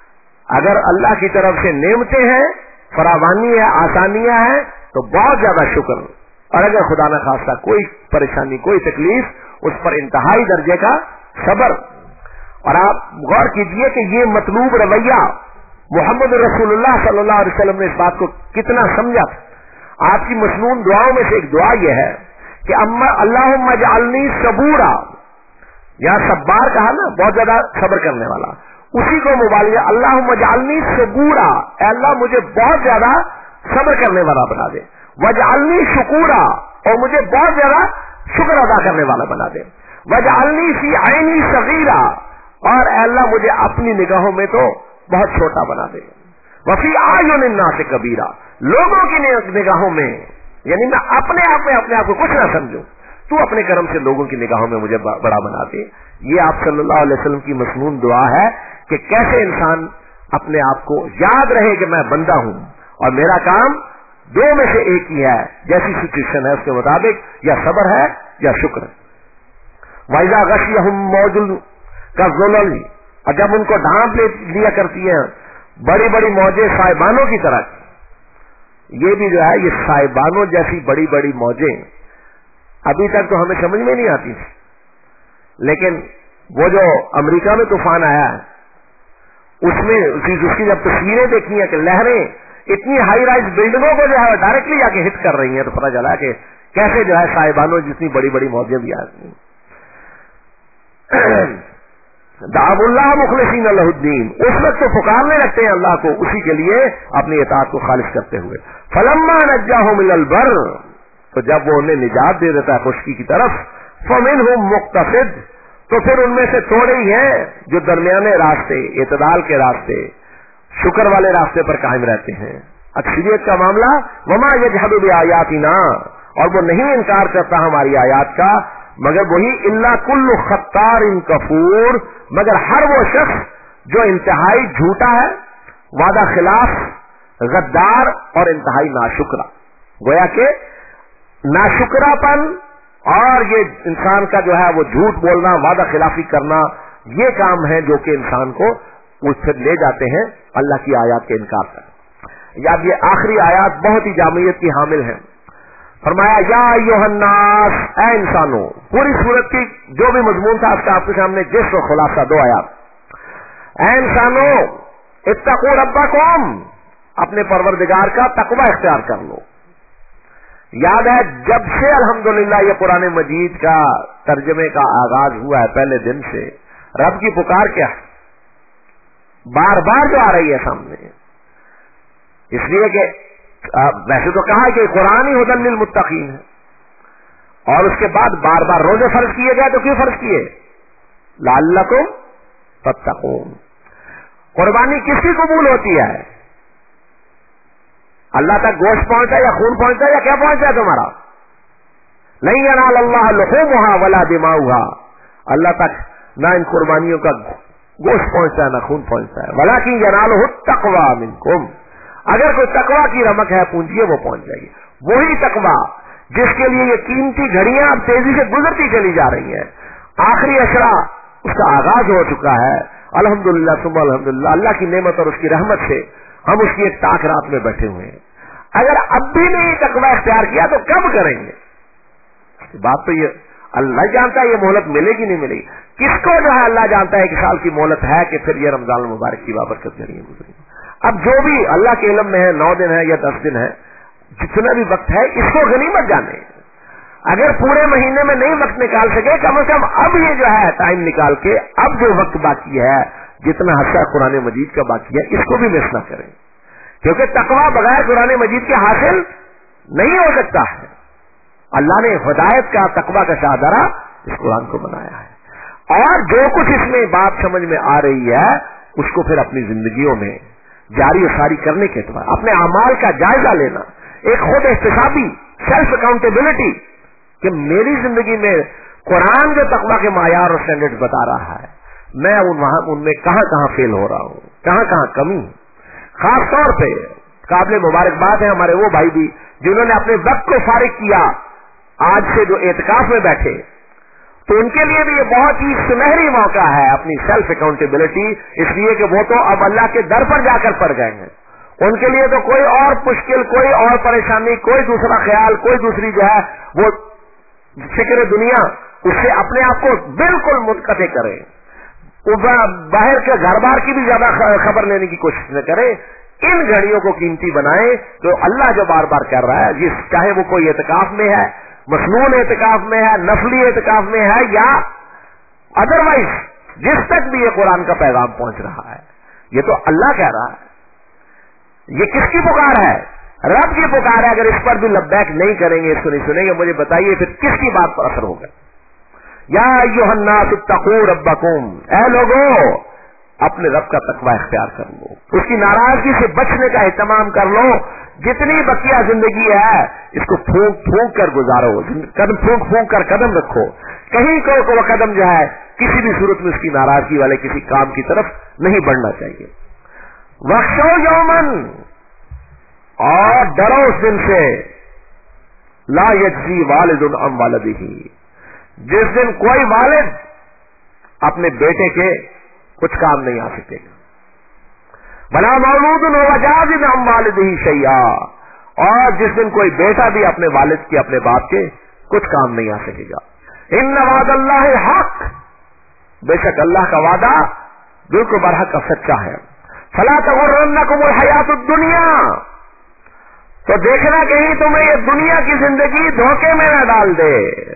اگر اللہ کی طرف سے نعمتیں ہیں، فراوانی ہے، آسانیاں ہیں تو بہت زیادہ شکر، اور اگر خدا نہ خواستہ کوئی پریشانی، کوئی تکلیف، اس پر انتہائی درجے کا صبر۔ اور آپ غور کیجئے کہ یہ مطلوب رویہ محمد رسول اللہ صلی اللہ علیہ وسلم نے اس بات کو کتنا سمجھا تھا۔ آپ کی مسنون دعاؤں میں سے ایک دعا یہ ہے کہ اما اللہم اجعلنی صبورا، یا صبار کہا نا، بہت زیادہ صبر کرنے والا، اسی کو مبالغہ اللہم اجعلنی صبورا، اے اللہ مجھے بہت زیادہ صبر کرنے والا بنا دے، وجعلنی شکورا، اور مجھے بہت زیادہ شکر ادا کرنے والا بنا دے، وجعلنی فی عینی صغیرا، اور اے اللہ مجھے اپنی نگاہوں میں تو بہت چھوٹا بنا دے، وفی اعین الناس کبیرا، لوگوں کی نگاہوں میں، یعنی میں اپنے آپ میں اپنے آپ کو کچھ نہ سمجھوں، تو اپنے کرم سے لوگوں کی نگاہوں میں مجھے بڑا بنا دے۔ یہ آپ صلی اللہ علیہ وسلم کی مسنون دعا ہے کہ کیسے انسان اپنے آپ کو یاد رہے کہ میں بندہ ہوں اور میرا کام دو میں سے ایک ہی ہے، جیسی سچویشن ہے اس کے مطابق یا صبر ہے یا شکر ہے۔ وَإِذَا غَشِيَهُم مَّوْجٌ كَالظُّلَلِ، اور جب ان کو ڈھانپ لیا کرتی ہیں بڑی بڑی موجیں سائبانوں کی طرح، یہ بھی جو ہے یہ سائبانوں جیسی بڑی بڑی موجیں ابھی تک تو ہمیں سمجھ میں نہیں آتی تھی، لیکن وہ جو امریکہ میں طوفان آیا ہے اس میں اس کی جب تصویریں دیکھی ہیں کہ لہریں اتنی ہائی رائز بلڈنگوں کو جو ہے ڈائریکٹلی جا کے ہٹ کر رہی ہیں، تو پتہ چلا کہ کیسے جو ہے سائبانوں جتنی بڑی بڑی موجیں بھی آتی ہیں۔ دعو اللہ مخلصین لہ الدین، اس وقت تو پکارنے لگتے ہیں اللہ کو اسی کے لیے اپنی اطاعت کو خالص کرتے ہوئے۔ فلما نجاہم الی البر، تو جب وہ انہیں نجات دے دیتا ہے خشکی کی طرف، فمنہم مقتصد، تو پھر ان میں سے تھوڑے ہی ہیں جو درمیانے راستے، اعتدال کے راستے، شکر والے راستے پر قائم رہتے ہیں۔ اکثریت کا معاملہ وما یجحد بآیاتنا، اور وہ نہیں انکار کرتا ہماری آیات کا، مگر وہی الا کل خطار کفور، مگر ہر وہ شخص جو انتہائی جھوٹا ہے، وعدہ خلاف، غدار اور انتہائی ناشکرا۔ گویا کہ ناشکرا پن اور یہ انسان کا جو ہے وہ جھوٹ بولنا، وعدہ خلافی کرنا، یہ کام ہے جو کہ انسان کو اس سے لے جاتے ہیں اللہ کی آیات کے انکار پر۔ یا یہ آخری آیات بہت ہی جامعیت کی حامل ہیں۔ فرمایا یا ایھا الناس، اے انسانوں، پوری سورت کی جو بھی مضمون تھا اس کا آپ کے سامنے جس و خلاصہ دو آیات۔ اے انسانوں اتقوا ربکم، اپنے پروردگار کا تقوی اختیار کر لو۔ یاد ہے جب سے الحمدللہ یہ قرآن مجید کا ترجمے کا آغاز ہوا ہے، پہلے دن سے رب کی پکار کیا ہے، بار بار جو آ رہی ہے سامنے، اس لیے کہ ویسے تو کہا کہ قرآن ہی ھدی للمتقین ہے، اور اس کے بعد بار بار روزے فرض کیے گئے، تو کیوں فرض کیے؟ لعلکم تتقون۔ قربانی کس کی قبول ہوتی ہے؟ اللہ تک گوشت پہنچتا ہے یا خون پہنچتا ہے یا کیا پہنچتا ہے تمہارا؟ لن ینال اللہ لحومها ولا دماؤها، اللہ تک نہ ان قربانیوں کا گوشت پہنچتا ہے نہ خون پہنچتا ہے، ولکن ینالہ التقوی منکم، اگر کوئی تقوی کی رمق ہے پونجیے وہ پہنچ جائے گی۔ وہی تقوی جس کے لیے یہ قیمتی گھڑیاں اب تیزی سے گزرتی چلی جا رہی ہیں، آخری اشرا اس کا آغاز ہو چکا ہے، الحمدللہ ثم الحمدللہ، اللہ کی نعمت اور اس کی رحمت سے ہم اس کی ایک تاک رات میں بیٹھے ہوئے ہیں۔ اگر اب بھی نہیں تقوی اختیار کیا تو کب کریں گے؟ بات تو یہ اللہ جانتا ہے یہ مہلت ملے گی نہیں ملے گی، کس کو جو ہے اللہ جانتا ہے ایک سال کی مہلت ہے کہ پھر یہ رمضان المبارک کی بابرکت ذریعے گزرے گی۔ اب جو بھی اللہ کے علم میں ہے، نو دن ہے یا دس دن ہے، جتنا بھی وقت ہے اس کو غنیمت جانے۔ اگر پورے مہینے میں نہیں وقت نکال سکے، کم از کم اب یہ جو ہے ٹائم نکال کے اب جو وقت باقی ہے، جتنا حصہ قرآن مجید کا باقی ہے، اس کو بھی مس نہ کریں، کیونکہ تقوی بغیر قرآن مجید کے حاصل نہیں ہو سکتا ہے۔ اللہ نے ہدایت کا، تقوی کا شاہدرہ اس قرآن کو بنایا ہے، اور جو کچھ اس میں بات سمجھ میں آ رہی ہے اس کو پھر اپنی زندگیوں میں جاری و ساری کرنے کے اعتبار اپنے اعمال کا جائزہ لینا، ایک خود احتسابی سیلف اکاؤنٹیبلٹی کہ میری زندگی میں قرآن جو تقوی کے معیار اور سٹینڈرڈ بتا رہا ہے، میں ان وہاں ان میں کہاں کہاں فیل ہو رہا ہوں، کہاں کہاں کمی۔ خاص طور پہ قابل مبارکباد ہے ہمارے وہ بھائی بھی جنہوں نے اپنے وقت کو فارغ کیا، آج سے جو اعتکاف میں بیٹھے تو ان کے لیے بھی یہ بہت ہی سنہری موقع ہے اپنی سیلف اکاؤنٹیبلٹی، اس لیے کہ وہ تو اب اللہ کے در پر جا کر پڑ گئے ہیں. ان کے لیے تو کوئی اور مشکل، کوئی اور پریشانی، کوئی دوسرا خیال، کوئی دوسری جو ہے وہ فکر دنیا، اس سے اپنے آپ کو بالکل منقطع کریں. باہر کے گھر بار کی بھی زیادہ خبر لینے کی کوشش نہ کریں. ان گھڑیوں کو قیمتی بنائیں تو اللہ جو بار بار کر رہا ہے، جس چاہے وہ کوئی اعتکاف میں ہے، مصنون اعتکاف میں ہے، نفلی اعتکاف میں ہے، یا ادروائز جس تک بھی یہ قرآن کا پیغام پہنچ رہا ہے، یہ تو اللہ کہہ رہا ہے. یہ کس کی پکار ہے؟ رب کی پکار ہے. اگر اس پر بھی لبیک نہیں کریں گے، اس کو نہیں سنیں گے، مجھے بتائیے پھر کس کی بات پر اثر ہوگا؟ یا ایھا الناس اتقوا ربکم، اے لوگوں اپنے رب کا تقوی اختیار کر لو، اس کی ناراضگی سے بچنے کا اہتمام کر لو. جتنی بقیہ زندگی ہے اس کو پھونک پھونک کر گزارو، قدم پھونک پھونک کر قدم رکھو. کہیں کو وہ قدم جو ہے کسی بھی صورت میں اس کی ناراضگی والے کسی کام کی طرف نہیں بڑھنا چاہیے. وخشو یومن، اور ڈرو اس دن سے، لا یجزی والد عن والدہ، جس دن کوئی والد اپنے بیٹے کے کچھ کام نہیں آ سکے گا. ولا مولود هو جاز عن والدہ شیئا، اور جس دن کوئی بیٹا بھی اپنے والد کے، اپنے باپ کے کچھ کام نہیں آ سکے گا. ان وعد اللہ حق، بے شک اللہ کا وعدہ بالکل برحق کا سچا ہے. فلا تغرنکم الحیات الدنیا، تو دیکھنا کہیں تمہیں یہ دنیا کی زندگی دھوکے میں نہ ڈال دے.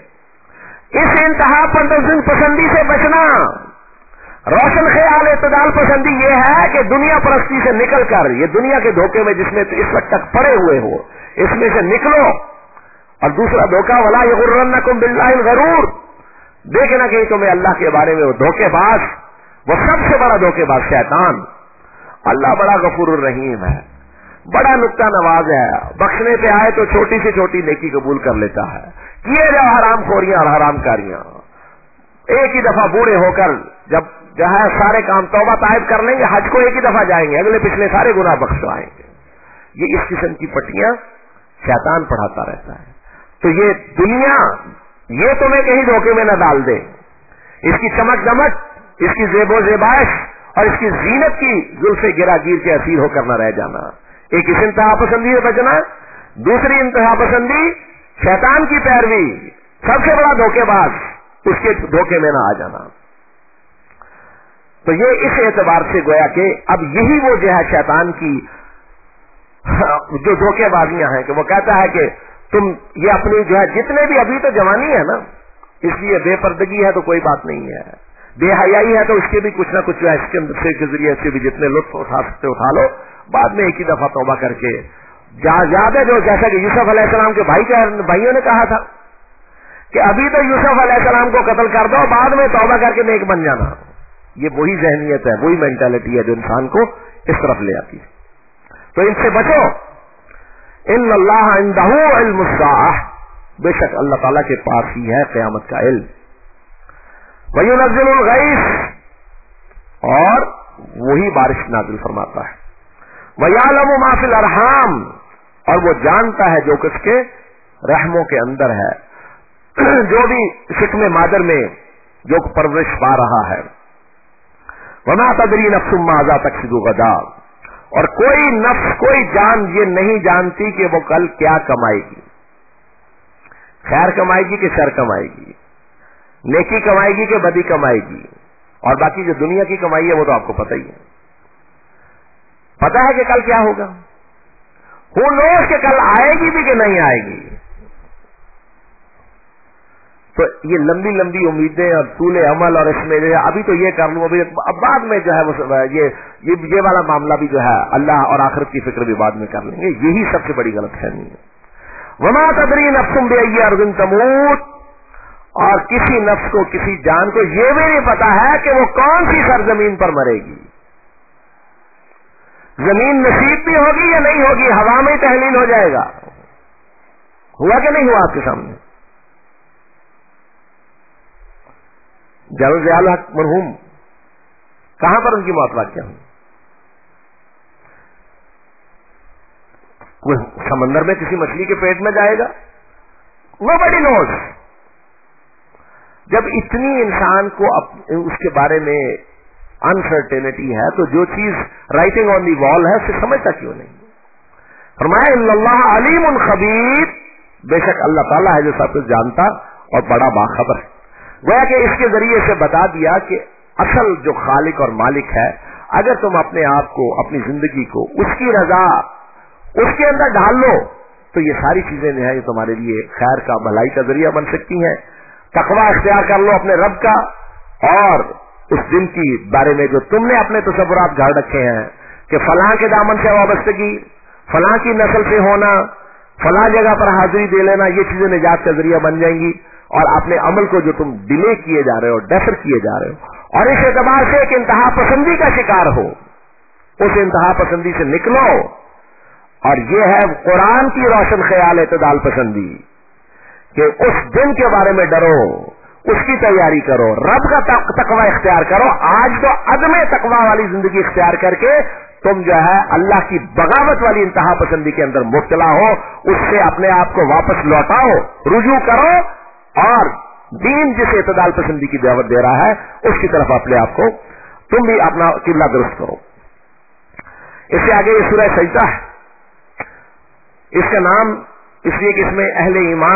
اس انتہا پسند پسندی سے بچنا. روشن خیال اعتدال پسندی یہ ہے کہ دنیا پرستی سے نکل کر یہ دنیا کے دھوکے میں جس میں اس وقت تک پڑے ہوئے ہو، اس میں سے نکلو. اور دوسرا دھوکہ، ولا یغرنکم باللہ الغرور، دیکھنا کہیں تمہیں اللہ کے بارے میں وہ دھوکے باز، وہ سب سے بڑا دھوکے باز شیطان. اللہ بڑا غفور الرحیم ہے، بڑا نکتہ نواز ہے، بخشنے پہ آئے تو چھوٹی سے چھوٹی نیکی قبول کر لیتا ہے. کیے جاؤ حرام خوریاں اور حرام کاریاں، ایک ہی دفعہ بوڑھے ہو کر جب جو ہے سارے کام توبہ طائب کر لیں گے، حج کو ایک ہی دفعہ جائیں گے، اگلے پچھلے سارے گناہ بخش آئیں گے. یہ اس قسم کی پٹیاں شیطان پڑھاتا رہتا ہے. تو یہ دنیا یہ تمہیں کہیں دھوکے میں نہ ڈال دے. اس کی چمک دمک، اس کی زیب و زیبائش اور اس کی زینت کی زلف گرا گیر کے اسیر ہو کر نہ رہ جانا. ایک اس انتہا پسندی سے بچنا، دوسری انتہا پسندی شیطان کی پیروی، سب سے بڑا دھوکے باز، اس کے دھوکے میں نہ آ جانا. تو یہ اس اعتبار سے گویا کہ اب یہی وہ جو ہے شیطان کی جو دھوکے بازیاں ہیں کہ وہ کہتا ہے کہ تم یہ اپنی جو ہے جتنے بھی، ابھی تو جوانی ہے نا، اس لیے بے پردگی ہے تو کوئی بات نہیں ہے، بے حیائی ہے تو اس کے بھی کچھ نہ کچھ جو ہے اس کے اندر کے ذریعے سے بھی جتنے لطف اٹھا سکتے اٹھا لو، بعد میں ایک ہی دفعہ توبہ کر کے. زیادہ جو جیسا کہ یوسف علیہ السلام کے بھائی بھائیوں نے کہا تھا کہ ابھی تو یوسف علیہ السلام کو قتل کر دو، بعد میں توبہ کر کے نیک بن جانا. یہ وہی ذہنیت ہے، وہی مینٹالٹی ہے جو انسان کو اس طرف لے آتی ہے. تو ان سے بچو. ان اللہ عندہ علم الساعہ، بے شک اللہ تعالیٰ کے پاس ہی ہے قیامت کا علم. وَيُنَزِّلُ الْغَيْثَ، اور وہی بارش نازل فرماتا ہے. وَيَعْلَمُ مَا فِي الْأَرْحَامِ، اور وہ جانتا ہے جو کچھ کے رحموں کے اندر ہے، جو بھی شکم مادر میں جو پرورش پا رہا ہے. وَمَا تَدْرِي نَفْسٌ مَاذَا تَكْسِبُ غَدًا، اور کوئی نفس، کوئی جان یہ نہیں جانتی کہ وہ کل کیا کمائے گی، خیر کمائے گی کہ شر کمائے گی، نیکی کمائے گی کہ بدی کمائے گی. اور باقی جو دنیا کی کمائی ہے وہ تو آپ کو پتہ ہی ہے، پتہ ہے کہ کل کیا ہوگا. ہو نوز کہ کل آئے گی بھی کہ نہیں آئے گی. تو یہ لمبی لمبی امیدیں اور طول عمل، اور اس میں جو ہے ابھی تو یہ کر لوں، ابھی اب بعد میں جو ہے وہ یہ یہ والا معاملہ بھی جو ہے اللہ اور آخرت کی فکر بھی بعد میں کر لیں گے. یہی سب سے بڑی غلط فہمی ہے. وما تدری نفس بأی ارض تموت، اور کسی نفس کو، کسی جان کو یہ بھی نہیں پتا ہے کہ وہ کون سی سرزمین پر مرے گی. زمین نصیب بھی ہوگی یا نہیں ہوگی، ہوا میں تحلیل ہو جائے گا. ہوا کہ نہیں ہوا آپ کے سامنے؟ جلال ضیاء الحق مرحوم کہاں پر ان کی موت واقع ہوئی؟ وہ سمندر میں کسی مچھلی کے پیٹ میں جائے گا، وہ بڑی نوز. जब इतनी इंसान को उसके बारे में अनसर्टेनिटी है तो जो चीज राइटिंग ऑन दी वॉल है उसे समझता क्यों नहीं? फरमाया इन्नल्लाह अलीमुन खबीर, बेशक अल्लाह ताला है जो सब कुछ जानता और बड़ा बाखबर है। गोया कि इसके जरिए से बता दिया कि असल जो खालिक और मालिक है, अगर तुम अपने आप को, अपनी जिंदगी को उसकी रजा उसके अंदर डाल लो तो ये सारी चीजें जो है ये तुम्हारे लिए खैर का, भलाई का जरिया बन सकती हैं। तकवा इख्तियार कर लो अपने रब का, और उस दिन की बारे में जो तुमने अपने तसव्वुरात गाड़ रखे हैं कि फलां के दामन से वाबस्तगी, फलां की नस्ल से होना, फलां जगह पर हाजिरी दे लेना, ये चीजें निजात का जरिया बन जाएंगी। और अपने अमल को जो तुम डिले किए जा रहे हो, डेफर किए जा रहे हो, और इस एतबार से एक इंतहा पसंदी का शिकार हो, उस इंतहा पसंदी से निकलो। और ये है कुरान की रोशन ख्याल एतदाल पसंदी कि उस दिन के बारे में डरो, उसकी तैयारी करो, रब का तक, तकवा इख्तियार करो। आज तो अदम तकवा वाली जिंदगी इख्तियार करके तुम जो है अल्लाह की बगावत वाली इंतहा पसंदी के अंदर मुब्तला हो, उससे अपने आप को वापस लौटाओ, रुजू करो, और दीन जिस एतदाल पसंदी की दावत दे रहा है उसकी तरफ अपने आप को तुम भी अपना किबला दुरुस्त करो। इससे आगे ये सूरह सजदा है। इसका नाम इसलिए कि इसमें अहले ईमान